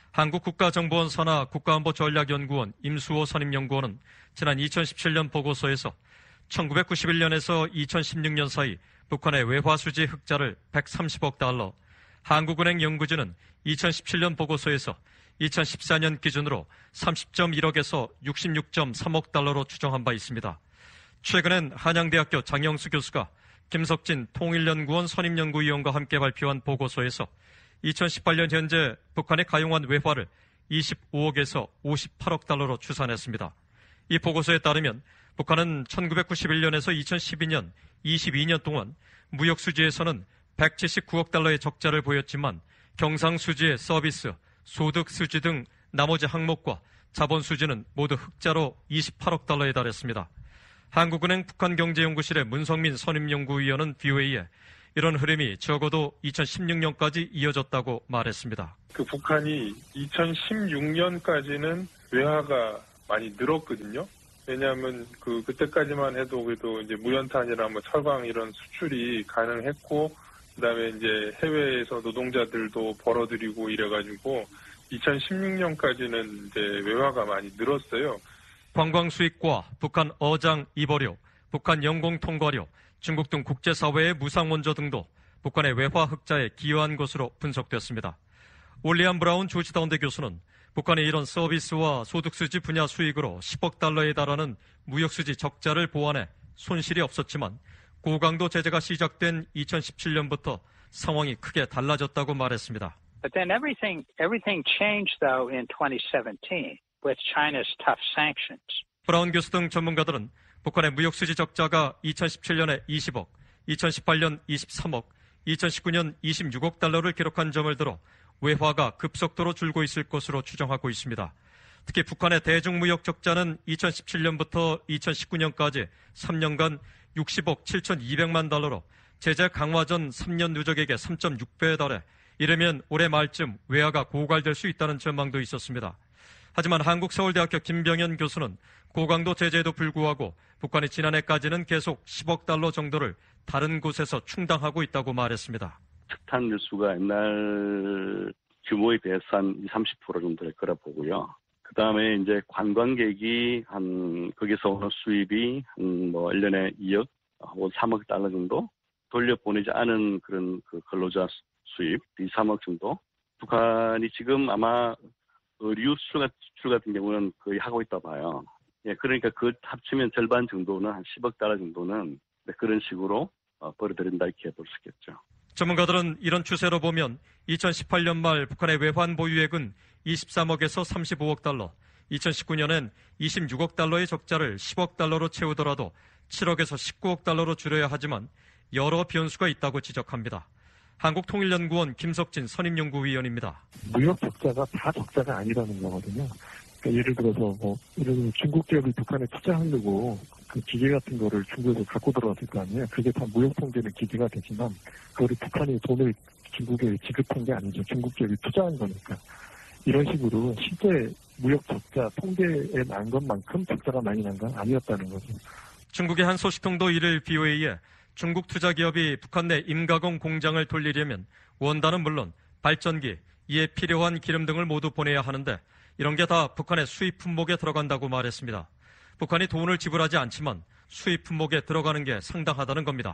한국국가정보원 산하 국가안보전략연구원 임수호 선임연구원은 지난 2017년 보고서에서 1991년에서 2016년 사이 북한의 외화수지 흑자를 130억 달러, 한국은행 연구진은 2017년 보고서에서 2014년 기준으로 30.1억에서 66.3억 달러로 추정한 바 있습니다. 최근엔 한양대학교 장영수 교수가 김석진 통일연구원 선임연구위원과 함께 발표한 보고서에서 2018년 현재 북한이 가용한 외화를 25억에서 58억 달러로 추산했습니다. 이 보고서에 따르면 북한은 1991년에서 2012년 22년 동안 무역수지에서는 179억 달러의 적자를 보였지만 경상수지의 서비스, 소득수지 등 나머지 항목과 자본수지는 모두 흑자로 28억 달러에 달했습니다. 한국은행 북한경제연구실의 문성민 선임연구위원은 VOA에 이런 흐름이 적어도 2016년까지 이어졌다고 말했습니다. 북한이 2016년까지는 외화가 많이 늘었거든요. 왜냐하면 그때까지만 해도 그래도 이제 무연탄이나 뭐 철강 이런 수출이 가능했고, 그다음에 이제 해외에서 노동자들도 벌어들이고 이래가지고 2016년까지는 이제 외화가 많이 늘었어요. 관광 수입과 북한 어장 입어료, 북한 영공 통과료, 중국 등 국제사회의 무상 원조 등도 북한의 외화 흑자에 기여한 것으로 분석됐습니다. 올리안 브라운 조지타운대 교수는 북한의 이런 서비스와 소득수지 분야 수익으로 10억 달러에 달하는 무역수지 적자를 보완해 손실이 없었지만 고강도 제재가 시작된 2017년부터 상황이 크게 달라졌다고 말했습니다. But then everything changed though in 2017 with China's tough sanctions. 브라운 교수 등 전문가들은 북한의 무역수지 적자가 2017년에 20억, 2018년 23억, 2019년 26억 달러를 기록한 점을 들어 외화가 급속도로 줄고 있을 것으로 추정하고 있습니다. 특히 북한의 대중무역 적자는 2017년부터 2019년까지 3년간 60억 7,200만 달러로 제재 강화 전 3년 누적액의 3.6배에 달해 이르면 올해 말쯤 외화가 고갈될 수 있다는 전망도 있었습니다. 하지만 한국서울대학교 김병현 교수는 고강도 제재에도 불구하고 북한이 지난해까지는 계속 10억 달러 정도를 다른 곳에서 충당하고 있다고 말했습니다. 석탄 뉴스가 옛날 규모에 비해서 한 20-30% 정도 될 거라 보고요. 그 다음에 이제 관광객이 거기서 오는 수입이 1년에 2억 혹은 3억 달러 정도 돌려보내지 않은 그런 근로자 수입 2-3억 정도. 북한이 지금 아마 의류 수출 같은 경우는 거의 하고 있다 봐요. 예, 그러니까 그 합치면 절반 정도는 한 10억 달러 정도는 그런 식으로 벌어들인다 이렇게 볼 수 있겠죠. 전문가들은 이런 추세로 보면 2018년 말 북한의 외환 보유액은 23억에서 35억 달러, 2019년엔 26억 달러의 적자를 10억 달러로 채우더라도 7억에서 19억 달러로 줄여야 하지만 여러 변수가 있다고 지적합니다. 한국통일연구원 김석진 선임연구위원입니다. 무역 적자가 다 적자가 아니라는 거거든요. 그러니까 예를 들어서 중국 기업이 북한에 투자하려고 그 기계 같은 거를 중국에서 갖고 들어왔을 거 아니에요. 그게 다 무역 통제는 기계가 되지만 그거를 북한이 돈을 중국에 지급한 게 아니죠. 중국 기업이 투자한 거니까. 이런 식으로 실제 무역 적자 통계에 난 것만큼 적자가 많이 난 건 아니었다는 거죠. 중국의 한 소식통도 이를 VOA에 중국 투자기업이 북한 내 임가공 공장을 돌리려면 원단은 물론 발전기, 이에 필요한 기름 등을 모두 보내야 하는데 이런 게 다 북한의 수입 품목에 들어간다고 말했습니다. 북한이 돈을 지불하지 않지만 수입 품목에 들어가는 게 상당하다는 겁니다.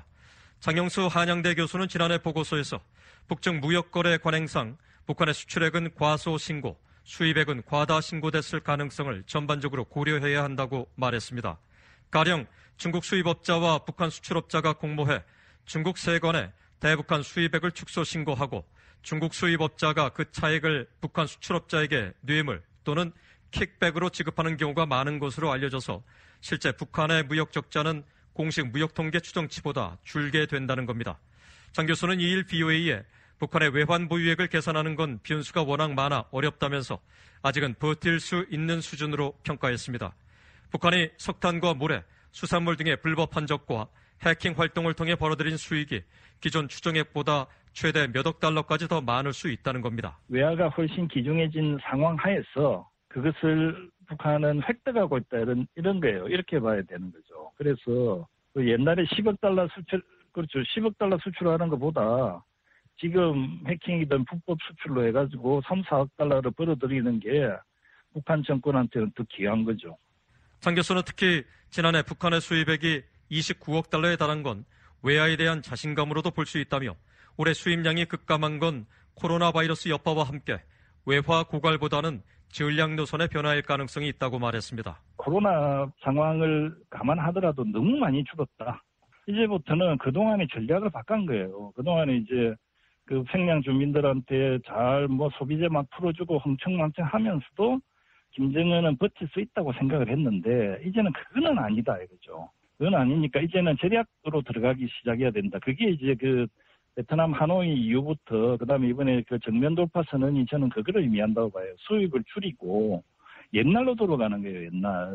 장영수 한양대 교수는 지난해 보고서에서 북중 무역거래 관행상 북한의 수출액은 과소 신고, 수입액은 과다 신고됐을 가능성을 전반적으로 고려해야 한다고 말했습니다. 가령 중국 수입업자와 북한 수출업자가 공모해 중국 세관에 대북한 수입액을 축소 신고하고 중국 수입업자가 그 차액을 북한 수출업자에게 뇌물 또는 킥백으로 지급하는 경우가 많은 것으로 알려져서 실제 북한의 무역 적자는 공식 무역통계 추정치보다 줄게 된다는 겁니다. 장 교수는 2일 VOA에 북한의 외환 보유액을 계산하는 건 변수가 워낙 많아 어렵다면서 아직은 버틸 수 있는 수준으로 평가했습니다. 북한이 석탄과 모래, 수산물 등의 불법 환적과 해킹 활동을 통해 벌어들인 수익이 기존 추정액보다 최대 몇억 달러까지 더 많을 수 있다는 겁니다. 외화가 훨씬 귀중해진 상황 하에서 그것을 북한은 획득하고 있다 이런 거예요. 이렇게 봐야 되는 거죠. 그래서 옛날에 10억 달러 수출, 그렇죠. 10억 달러 수출하는 것보다 지금 해킹이든 불법 수출로 해가지고 3, 4억 달러를 벌어들이는 게 북한 정권한테는 더 귀한 거죠. 장 교수는 특히 지난해 북한의 수입액이 29억 달러에 달한 건 외화에 대한 자신감으로도 볼 수 있다며 올해 수입량이 급감한 건 코로나 바이러스 여파와 함께 외화 고갈보다는 전략 노선의 변화일 가능성이 있다고 말했습니다. 코로나 상황을 감안하더라도 너무 많이 줄었다. 이제부터는 그동안의 전략을 바꾼 거예요. 그동안에 이제 그 평양 주민들한테 잘 소비재 막 풀어주고 흥청망청 하면서도 김정은은 버틸 수 있다고 생각을 했는데 이제는 그거는 아니다 이거죠. 그건 아니니까 이제는 전략으로 들어가기 시작해야 된다. 그게 이제 그 베트남 하노이 이후부터 그다음에 이번에 그 정면 돌파 선언이 저는 그거를 의미한다고 봐요. 수입을 줄이고 옛날로 돌아가는 거예요.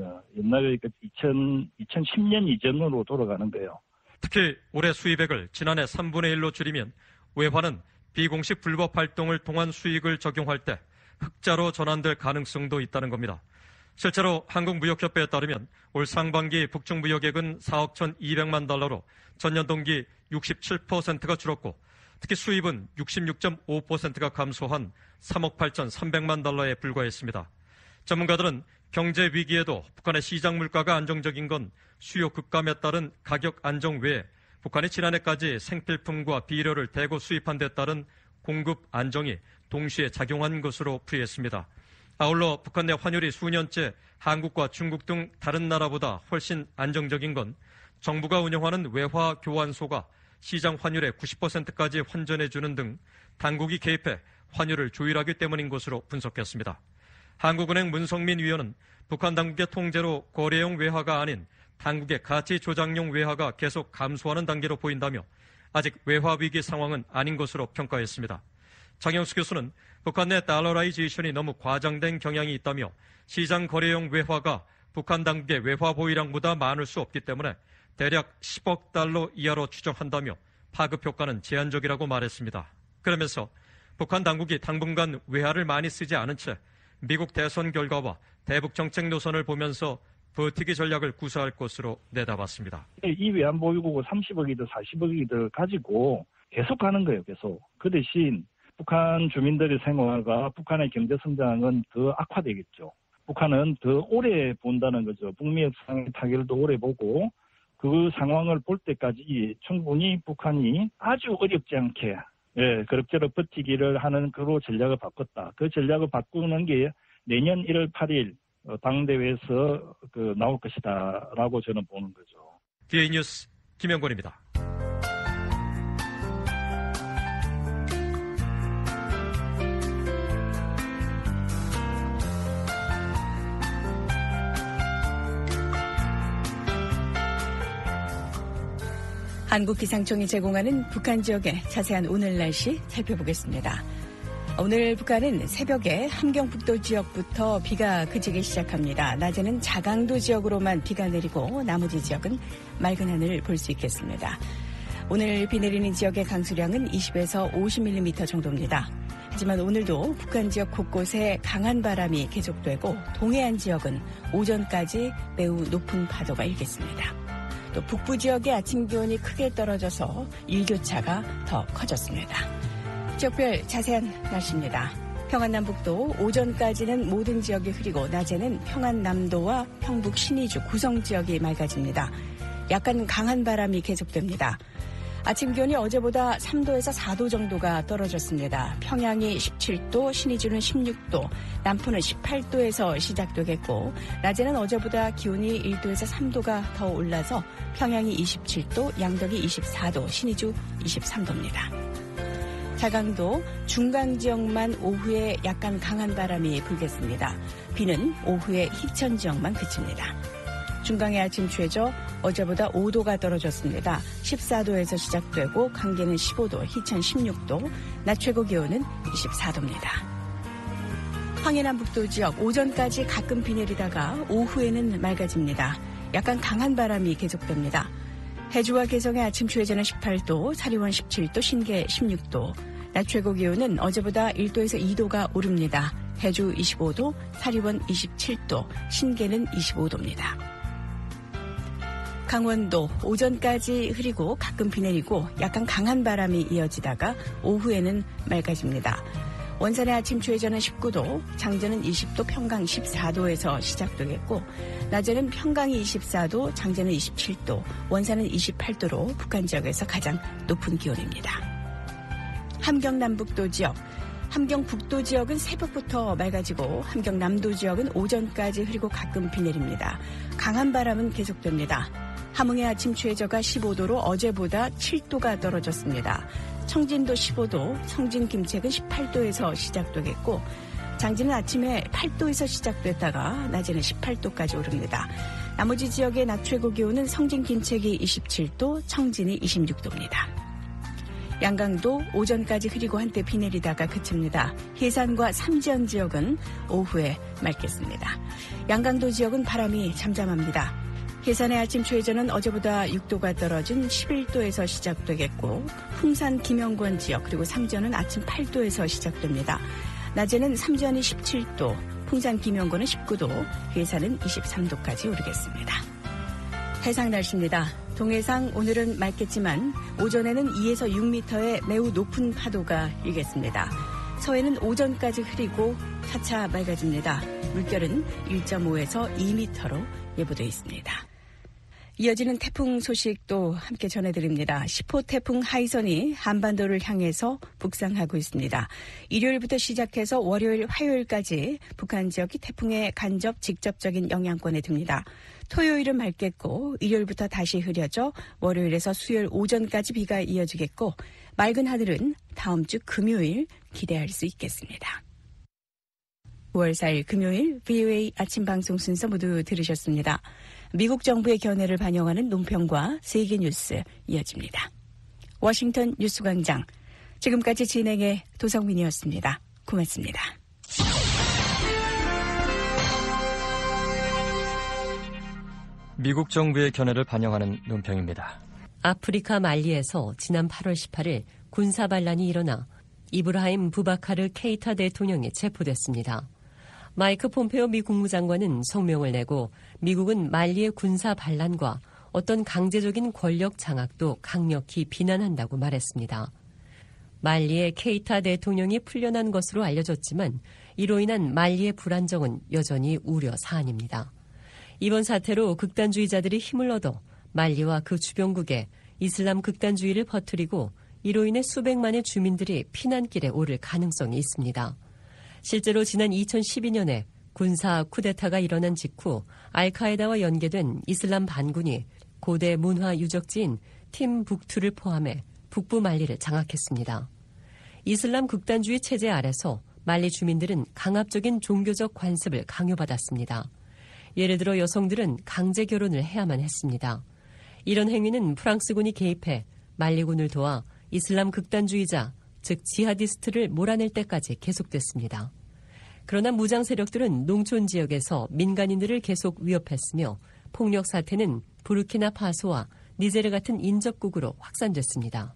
옛날 2010년 이전으로 돌아가는 거예요. 특히 올해 수입액을 지난해 3분의 1로 줄이면 외화는 비공식 불법 활동을 통한 수익을 적용할 때 흑자로 전환될 가능성도 있다는 겁니다. 실제로 한국무역협회에 따르면 올 상반기 북중무역액은 4억 1,200만 달러로 전년 동기 67%가 줄었고 특히 수입은 66.5%가 감소한 3억 8,300만 달러에 불과했습니다. 전문가들은 경제 위기에도 북한의 시장 물가가 안정적인 건 수요 급감에 따른 가격 안정 외에 북한이 지난해까지 생필품과 비료를 대거 수입한 데 따른 공급 안정이 동시에 작용한 것으로 풀이했습니다. 아울러 북한 내 환율이 수년째 한국과 중국 등 다른 나라보다 훨씬 안정적인 건 정부가 운영하는 외화 교환소가 시장 환율의 90%까지 환전해주는 등 당국이 개입해 환율을 조율하기 때문인 것으로 분석했습니다. 한국은행 문성민 위원은 북한 당국의 통제로 거래용 외화가 아닌 당국의 가치 조작용 외화가 계속 감소하는 단계로 보인다며 아직 외화 위기 상황은 아닌 것으로 평가했습니다. 장영수 교수는 북한 내 달러라이제이션이 너무 과장된 경향이 있다며 시장 거래용 외화가 북한 당국의 외화 보유량보다 많을 수 없기 때문에 대략 10억 달러 이하로 추정한다며 파급 효과는 제한적이라고 말했습니다. 그러면서 북한 당국이 당분간 외화를 많이 쓰지 않은 채 미국 대선 결과와 대북 정책 노선을 보면서 버티기 전략을 구사할 것으로 내다봤습니다. 이 외환보유고가 30억이든 40억이든 가지고 계속 가는 거예요. 계속. 그 대신 북한 주민들의 생활과 북한의 경제 성장은 더 악화되겠죠. 북한은 더 오래 본다는 거죠. 북미 협상의 타결도 오래 보고 그 상황을 볼 때까지 충분히 북한이 아주 어렵지 않게 그럭저럭 버티기를 하는 그로 전략을 바꿨다. 그 전략을 바꾸는 게 내년 1월 8일 당대회에서 나올 것이다라고 저는 보는 거죠. DA 뉴스 김영권입니다. 한국기상청이 제공하는 북한 지역의 자세한 오늘 날씨 살펴보겠습니다. 오늘 북한은 새벽에 함경북도 지역부터 비가 그치기 시작합니다. 낮에는 자강도 지역으로만 비가 내리고 나머지 지역은 맑은 하늘을 볼 수 있겠습니다. 오늘 비 내리는 지역의 강수량은 20에서 50mm 정도입니다. 하지만 오늘도 북한 지역 곳곳에 강한 바람이 계속되고 동해안 지역은 오전까지 매우 높은 파도가 일겠습니다. 또 북부 지역의 아침 기온이 크게 떨어져서 일교차가 더 커졌습니다. 지역별 자세한 날씨입니다. 평안남북도 오전까지는 모든 지역이 흐리고 낮에는 평안남도와 평북 신의주 구성 지역이 맑아집니다. 약간 강한 바람이 계속됩니다. 아침 기온이 어제보다 3도에서 4도 정도가 떨어졌습니다. 평양이 17도, 신의주는 16도, 남포는 18도에서 시작되겠고 낮에는 어제보다 기온이 1도에서 3도가 더 올라서 평양이 27도, 양덕이 24도, 신의주 23도입니다. 자강도 중강 지역만 오후에 약간 강한 바람이 불겠습니다. 비는 오후에 희천 지역만 그칩니다. 중강의 아침 최저 어제보다 5도가 떨어졌습니다. 14도에서 시작되고 강계는 15도, 희천 16도, 낮 최고 기온은 24도입니다. 황해남북도 지역 오전까지 가끔 비 내리다가 오후에는 맑아집니다. 약간 강한 바람이 계속됩니다. 해주와 개성의 아침 최저는 18도, 사리원 17도, 신계 16도, 낮 최고 기온은 어제보다 1도에서 2도가 오릅니다. 해주 25도, 사리원 27도, 신계는 25도입니다. 강원도 오전까지 흐리고 가끔 비 내리고 약간 강한 바람이 이어지다가 오후에는 맑아집니다. 원산의 아침 최저는 19도, 장전은 20도, 평강 14도에서 시작되겠고 낮에는 평강이 24도, 장전은 27도, 원산은 28도로 북한 지역에서 가장 높은 기온입니다. 함경 남북도 지역, 함경 북도 지역은 새벽부터 맑아지고 함경 남도 지역은 오전까지 흐리고 가끔 비 내립니다. 강한 바람은 계속됩니다. 함흥의 아침 최저가 15도로 어제보다 7도가 떨어졌습니다. 청진도 15도, 성진 김책은 18도에서 시작되겠고 장진은 아침에 8도에서 시작됐다가 낮에는 18도까지 오릅니다. 나머지 지역의 낮 최고 기온은 성진 김책이 27도, 청진이 26도입니다. 양강도 오전까지 흐리고 한때 비 내리다가 그칩니다. 해산과 삼지연 지역은 오후에 맑겠습니다. 양강도 지역은 바람이 잠잠합니다. 해산의 아침 최저는 어제보다 6도가 떨어진 11도에서 시작되겠고 풍산 김영권 지역 그리고 삼지연은 아침 8도에서 시작됩니다. 낮에는 삼지연이 17도, 풍산 김영권은 19도, 해산은 23도까지 오르겠습니다. 해상 날씨입니다. 동해상 오늘은 맑겠지만 오전에는 2에서 6m의 매우 높은 파도가 일겠습니다. 서해는 오전까지 흐리고 차차 맑아집니다. 물결은 1.5에서 2m로 예보되어 있습니다. 이어지는 태풍 소식도 함께 전해드립니다. 10호 태풍 하이선이 한반도를 향해서 북상하고 있습니다. 일요일부터 시작해서 월요일, 화요일까지 북한 지역이 태풍의 간접, 직접적인 영향권에 듭니다. 토요일은 맑겠고 일요일부터 다시 흐려져 월요일에서 수요일 오전까지 비가 이어지겠고 맑은 하늘은 다음 주 금요일 기대할 수 있겠습니다. 9월 4일 금요일 VOA 아침 방송 순서 모두 들으셨습니다. 미국 정부의 견해를 반영하는 논평과 세계 뉴스 이어집니다. 워싱턴 뉴스광장 지금까지 진행의 도성민이었습니다. 고맙습니다. 미국 정부의 견해를 반영하는 논평입니다. 아프리카 말리에서 지난 8월 18일 군사 반란이 일어나 이브라임 부바카르 케이타 대통령이 체포됐습니다. 마이크 폼페오 미 국무장관은 성명을 내고 미국은 말리의 군사 반란과 어떤 강제적인 권력 장악도 강력히 비난한다고 말했습니다. 말리의 케이타 대통령이 풀려난 것으로 알려졌지만 이로 인한 말리의 불안정은 여전히 우려 사안입니다. 이번 사태로 극단주의자들이 힘을 얻어 말리와 그 주변국에 이슬람 극단주의를 퍼뜨리고 이로 인해 수백만의 주민들이 피난길에 오를 가능성이 있습니다. 실제로 지난 2012년에 군사 쿠데타가 일어난 직후 알카에다와 연계된 이슬람 반군이 고대 문화 유적지인 팀북투를 포함해 북부 말리를 장악했습니다. 이슬람 극단주의 체제 아래서 말리 주민들은 강압적인 종교적 관습을 강요받았습니다. 예를 들어 여성들은 강제 결혼을 해야만 했습니다. 이런 행위는 프랑스군이 개입해 말리군을 도와 이슬람 극단주의자, 즉 지하디스트를 몰아낼 때까지 계속됐습니다. 그러나 무장 세력들은 농촌 지역에서 민간인들을 계속 위협했으며 폭력 사태는 부르키나파소와 니제르 같은 인접국으로 확산됐습니다.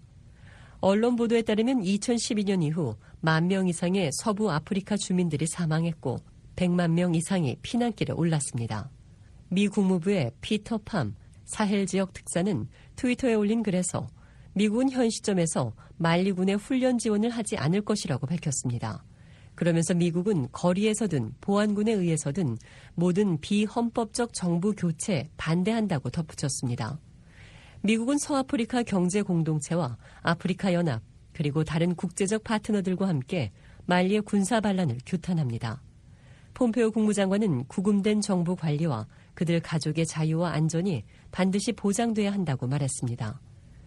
언론 보도에 따르면 2012년 이후 10,000명 이상의 서부 아프리카 주민들이 사망했고 100만 명 이상이 피난길에 올랐습니다. 미 국무부의 피터 팜 사헬 지역 특사는 트위터에 올린 글에서 미국은 현 시점에서 말리군의 훈련 지원을 하지 않을 것이라고 밝혔습니다. 그러면서 미국은 거리에서든 보안군에 의해서든 모든 비헌법적 정부 교체에 반대한다고 덧붙였습니다. 미국은 서아프리카 경제공동체와 아프리카 연합 그리고 다른 국제적 파트너들과 함께 말리의 군사 반란을 규탄합니다. 폼페오 국무장관은 구금된 정부 관리와 그들 가족의 자유와 안전이 반드시 보장돼야 한다고 말했습니다.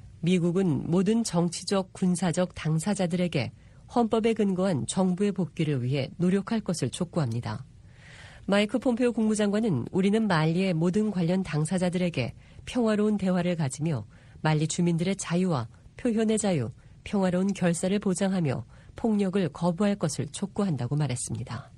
미국은 모든 정치적, 군사적 당사자들에게 헌법에 근거한 정부의 복귀를 위해 노력할 것을 촉구합니다. 마이크 폼페오 국무장관은 우리는 말리의 모든 관련 당사자들에게 평화로운 대화를 가지며 말리 주민들의 자유와 표현의 자유, 평화로운 결사를 보장하며 폭력을 거부할 것을 촉구한다고 말했습니다.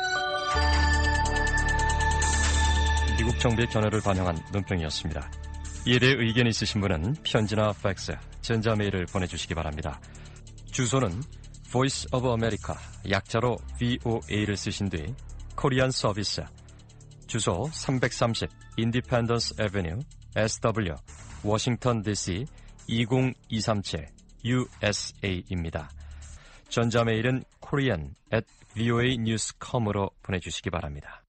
미국 정부의 견해를 반영한 논평이었습니다. 이에 대해 의견 있으신 분은 편지나 팩스, 전자메일을 보내주시기 바랍니다. 주소는 Voice of America, 약자로 VOA를 쓰신 뒤 코리안 서비스, 주소 330 Independence Avenue, SW 워싱턴 DC 20237 USA입니다. 전자메일은 korean@voanews.com으로 보내주시기 바랍니다.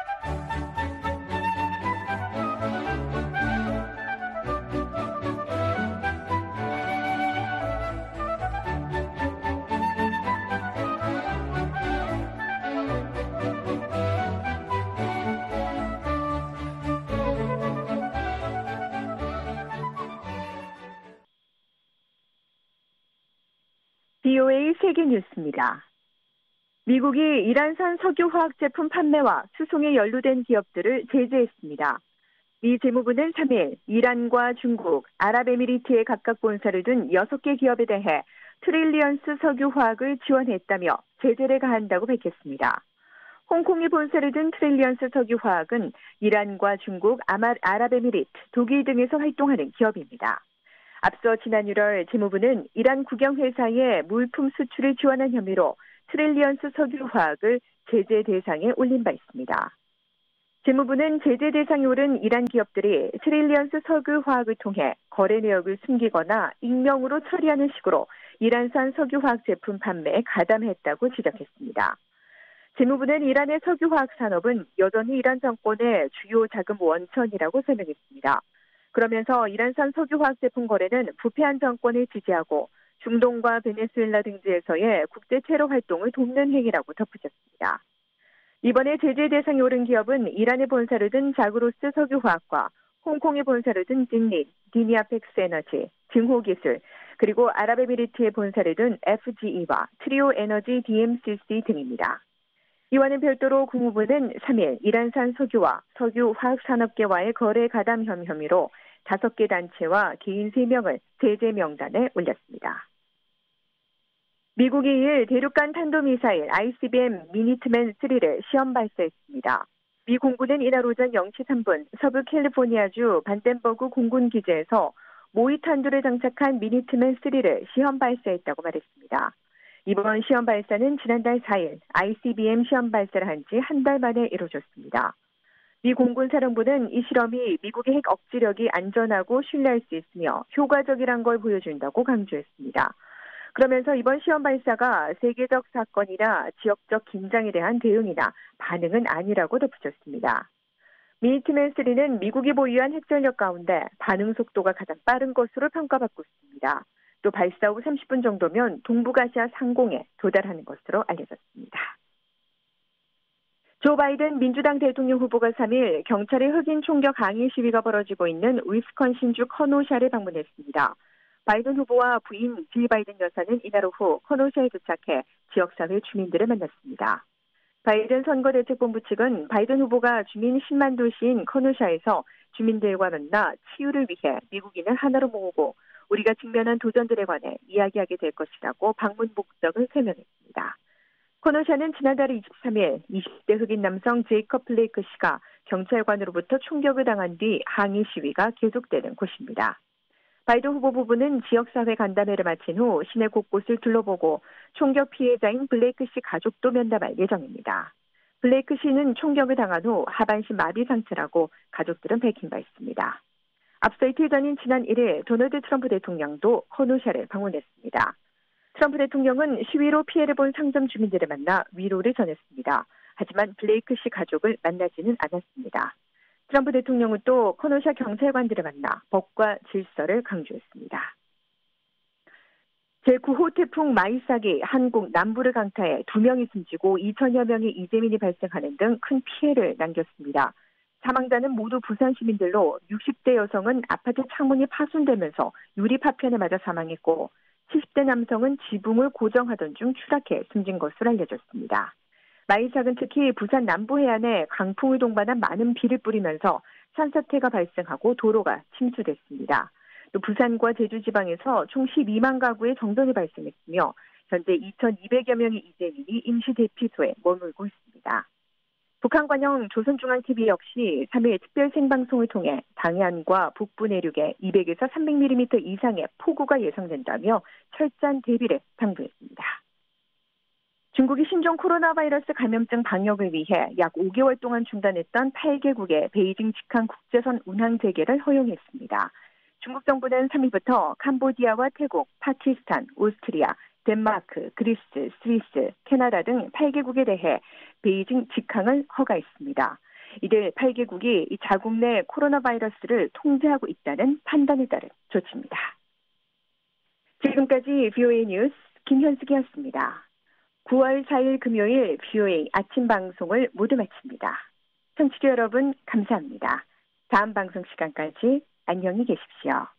VOA 세계 뉴스입니다. 미국이 이란산 석유화학 제품 판매와 수송에 연루된 기업들을 제재했습니다. 미 재무부는 3일 이란과 중국, 아랍에미리트에 각각 본사를 둔 6개 기업에 대해 트릴리언스 석유화학을 지원했다며 제재를 가한다고 밝혔습니다. 홍콩이 본사를 둔 트릴리언스 석유화학은 이란과 중국, 아랍에미리트, 독일 등에서 활동하는 기업입니다. 앞서 지난 1월 재무부는 이란 국영회사의 물품 수출을 지원한 혐의로 트릴리언스 석유화학을 제재 대상에 올린 바 있습니다. 재무부는 제재 대상에 오른 이란 기업들이 트릴리언스 석유화학을 통해 거래 내역을 숨기거나 익명으로 처리하는 식으로 이란산 석유화학 제품 판매에 가담했다고 지적했습니다. 재무부는 이란의 석유화학 산업은 여전히 이란 정권의 주요 자금 원천이라고 설명했습니다. 그러면서 이란산 석유화학 제품 거래는 부패한 정권을 지지하고 중동과 베네수엘라 등지에서의 국제 테러 활동을 돕는 행위라고 덧붙였습니다. 이번에 제재 대상에 오른 기업은 이란의 본사를 둔 자그로스 석유화학과 홍콩의 본사를 둔 진린, 디니아펙스 에너지, 증호기술, 그리고 아랍에미리트의 본사를 둔 FGE와 트리오 에너지 DMCC 등입니다. 이와는 별도로 국무부는 3일 이란산 석유와 석유화학산업계와의 거래 가담 혐의로 5개 단체와 개인 3명을 제재 명단에 올렸습니다. 미국이 2일 대륙간 탄도미사일 ICBM 미니트맨 3를 시험 발사했습니다. 미 공군은 이날 오전 0시 3분 서부 캘리포니아주 반덴버그 공군기지에서 모의 탄두를 장착한 미니트맨 3를 시험 발사했다고 말했습니다. 이번 시험 발사는 지난달 4일 ICBM 시험 발사를 한 지 한 달 만에 이루어졌습니다. 미 공군사령부는 이 실험이 미국의 핵 억지력이 안전하고 신뢰할 수 있으며 효과적이란 걸 보여준다고 강조했습니다. 그러면서 이번 시험 발사가 세계적 사건이나 지역적 긴장에 대한 대응이나 반응은 아니라고 덧붙였습니다. 미니트맨3는 미국이 보유한 핵전력 가운데 반응 속도가 가장 빠른 것으로 평가받고 있습니다. 또 발사 후 30분 정도면 동북아시아 상공에 도달하는 것으로 알려졌습니다. 조 바이든 민주당 대통령 후보가 3일 경찰의 흑인 총격 항의 시위가 벌어지고 있는 위스콘신주 커노샤를 방문했습니다. 바이든 후보와 부인 질 바이든 여사는 이날 오후 커노샤에 도착해 지역사회 주민들을 만났습니다. 바이든 선거대책본부 측은 바이든 후보가 주민 10만 도시인 커노샤에서 주민들과 만나 치유를 위해 미국인을 하나로 모으고 우리가 직면한 도전들에 관해 이야기하게 될 것이라고 방문 목적을 설명했습니다. 커노샤는 지난달 23일 20대 흑인 남성 제이컵 블레이크 씨가 경찰관으로부터 총격을 당한 뒤 항의 시위가 계속되는 곳입니다. 바이든 후보 부부는 지역사회 간담회를 마친 후 시내 곳곳을 둘러보고 총격 피해자인 블레이크 씨 가족도 면담할 예정입니다. 블레이크 씨는 총격을 당한 후 하반신 마비 상태라고 가족들은 밝힌 바 있습니다. 앞서 이틀 전인 지난 1일 도널드 트럼프 대통령도 커노샤를 방문했습니다. 트럼프 대통령은 시위로 피해를 본 상점 주민들을 만나 위로를 전했습니다. 하지만 블레이크 씨 가족을 만나지는 않았습니다. 트럼프 대통령은 또 커노샤 경찰관들을 만나 법과 질서를 강조했습니다. 제9호 태풍 마이삭이 한국 남부를 강타해 2명이 숨지고 2천여 명의 이재민이 발생하는 등 큰 피해를 남겼습니다. 사망자는 모두 부산 시민들로 60대 여성은 아파트 창문이 파손되면서 유리 파편에 맞아 사망했고 70대 남성은 지붕을 고정하던 중 추락해 숨진 것으로 알려졌습니다. 마이삭은 특히 부산 남부 해안에 강풍을 동반한 많은 비를 뿌리면서 산사태가 발생하고 도로가 침수됐습니다. 또 부산과 제주 지방에서 총 12만 가구의 정전이 발생했으며 현재 2,200여 명의 이재민이 임시 대피소에 머물고 있습니다. 북한 관영 조선중앙TV 역시 3일 특별 생방송을 통해 당해안과 북부 내륙에 200에서 300mm 이상의 폭우가 예상된다며 철저한 대비를 당부했습니다. 중국이 신종 코로나 바이러스 감염증 방역을 위해 약 5개월 동안 중단했던 8개국의 베이징 직항 국제선 운항 재개를 허용했습니다. 중국 정부는 3일부터 캄보디아와 태국, 파키스탄, 오스트리아, 덴마크, 그리스, 스위스, 캐나다 등 8개국에 대해 베이징 직항을 허가했습니다. 이들 8개국이 이 자국 내 코로나 바이러스를 통제하고 있다는 판단에 따른 조치입니다. 지금까지 VOA 뉴스 김현숙이었습니다. 9월 4일 금요일 VOA 아침 방송을 모두 마칩니다. 청취자 여러분 감사합니다. 다음 방송 시간까지 안녕히 계십시오.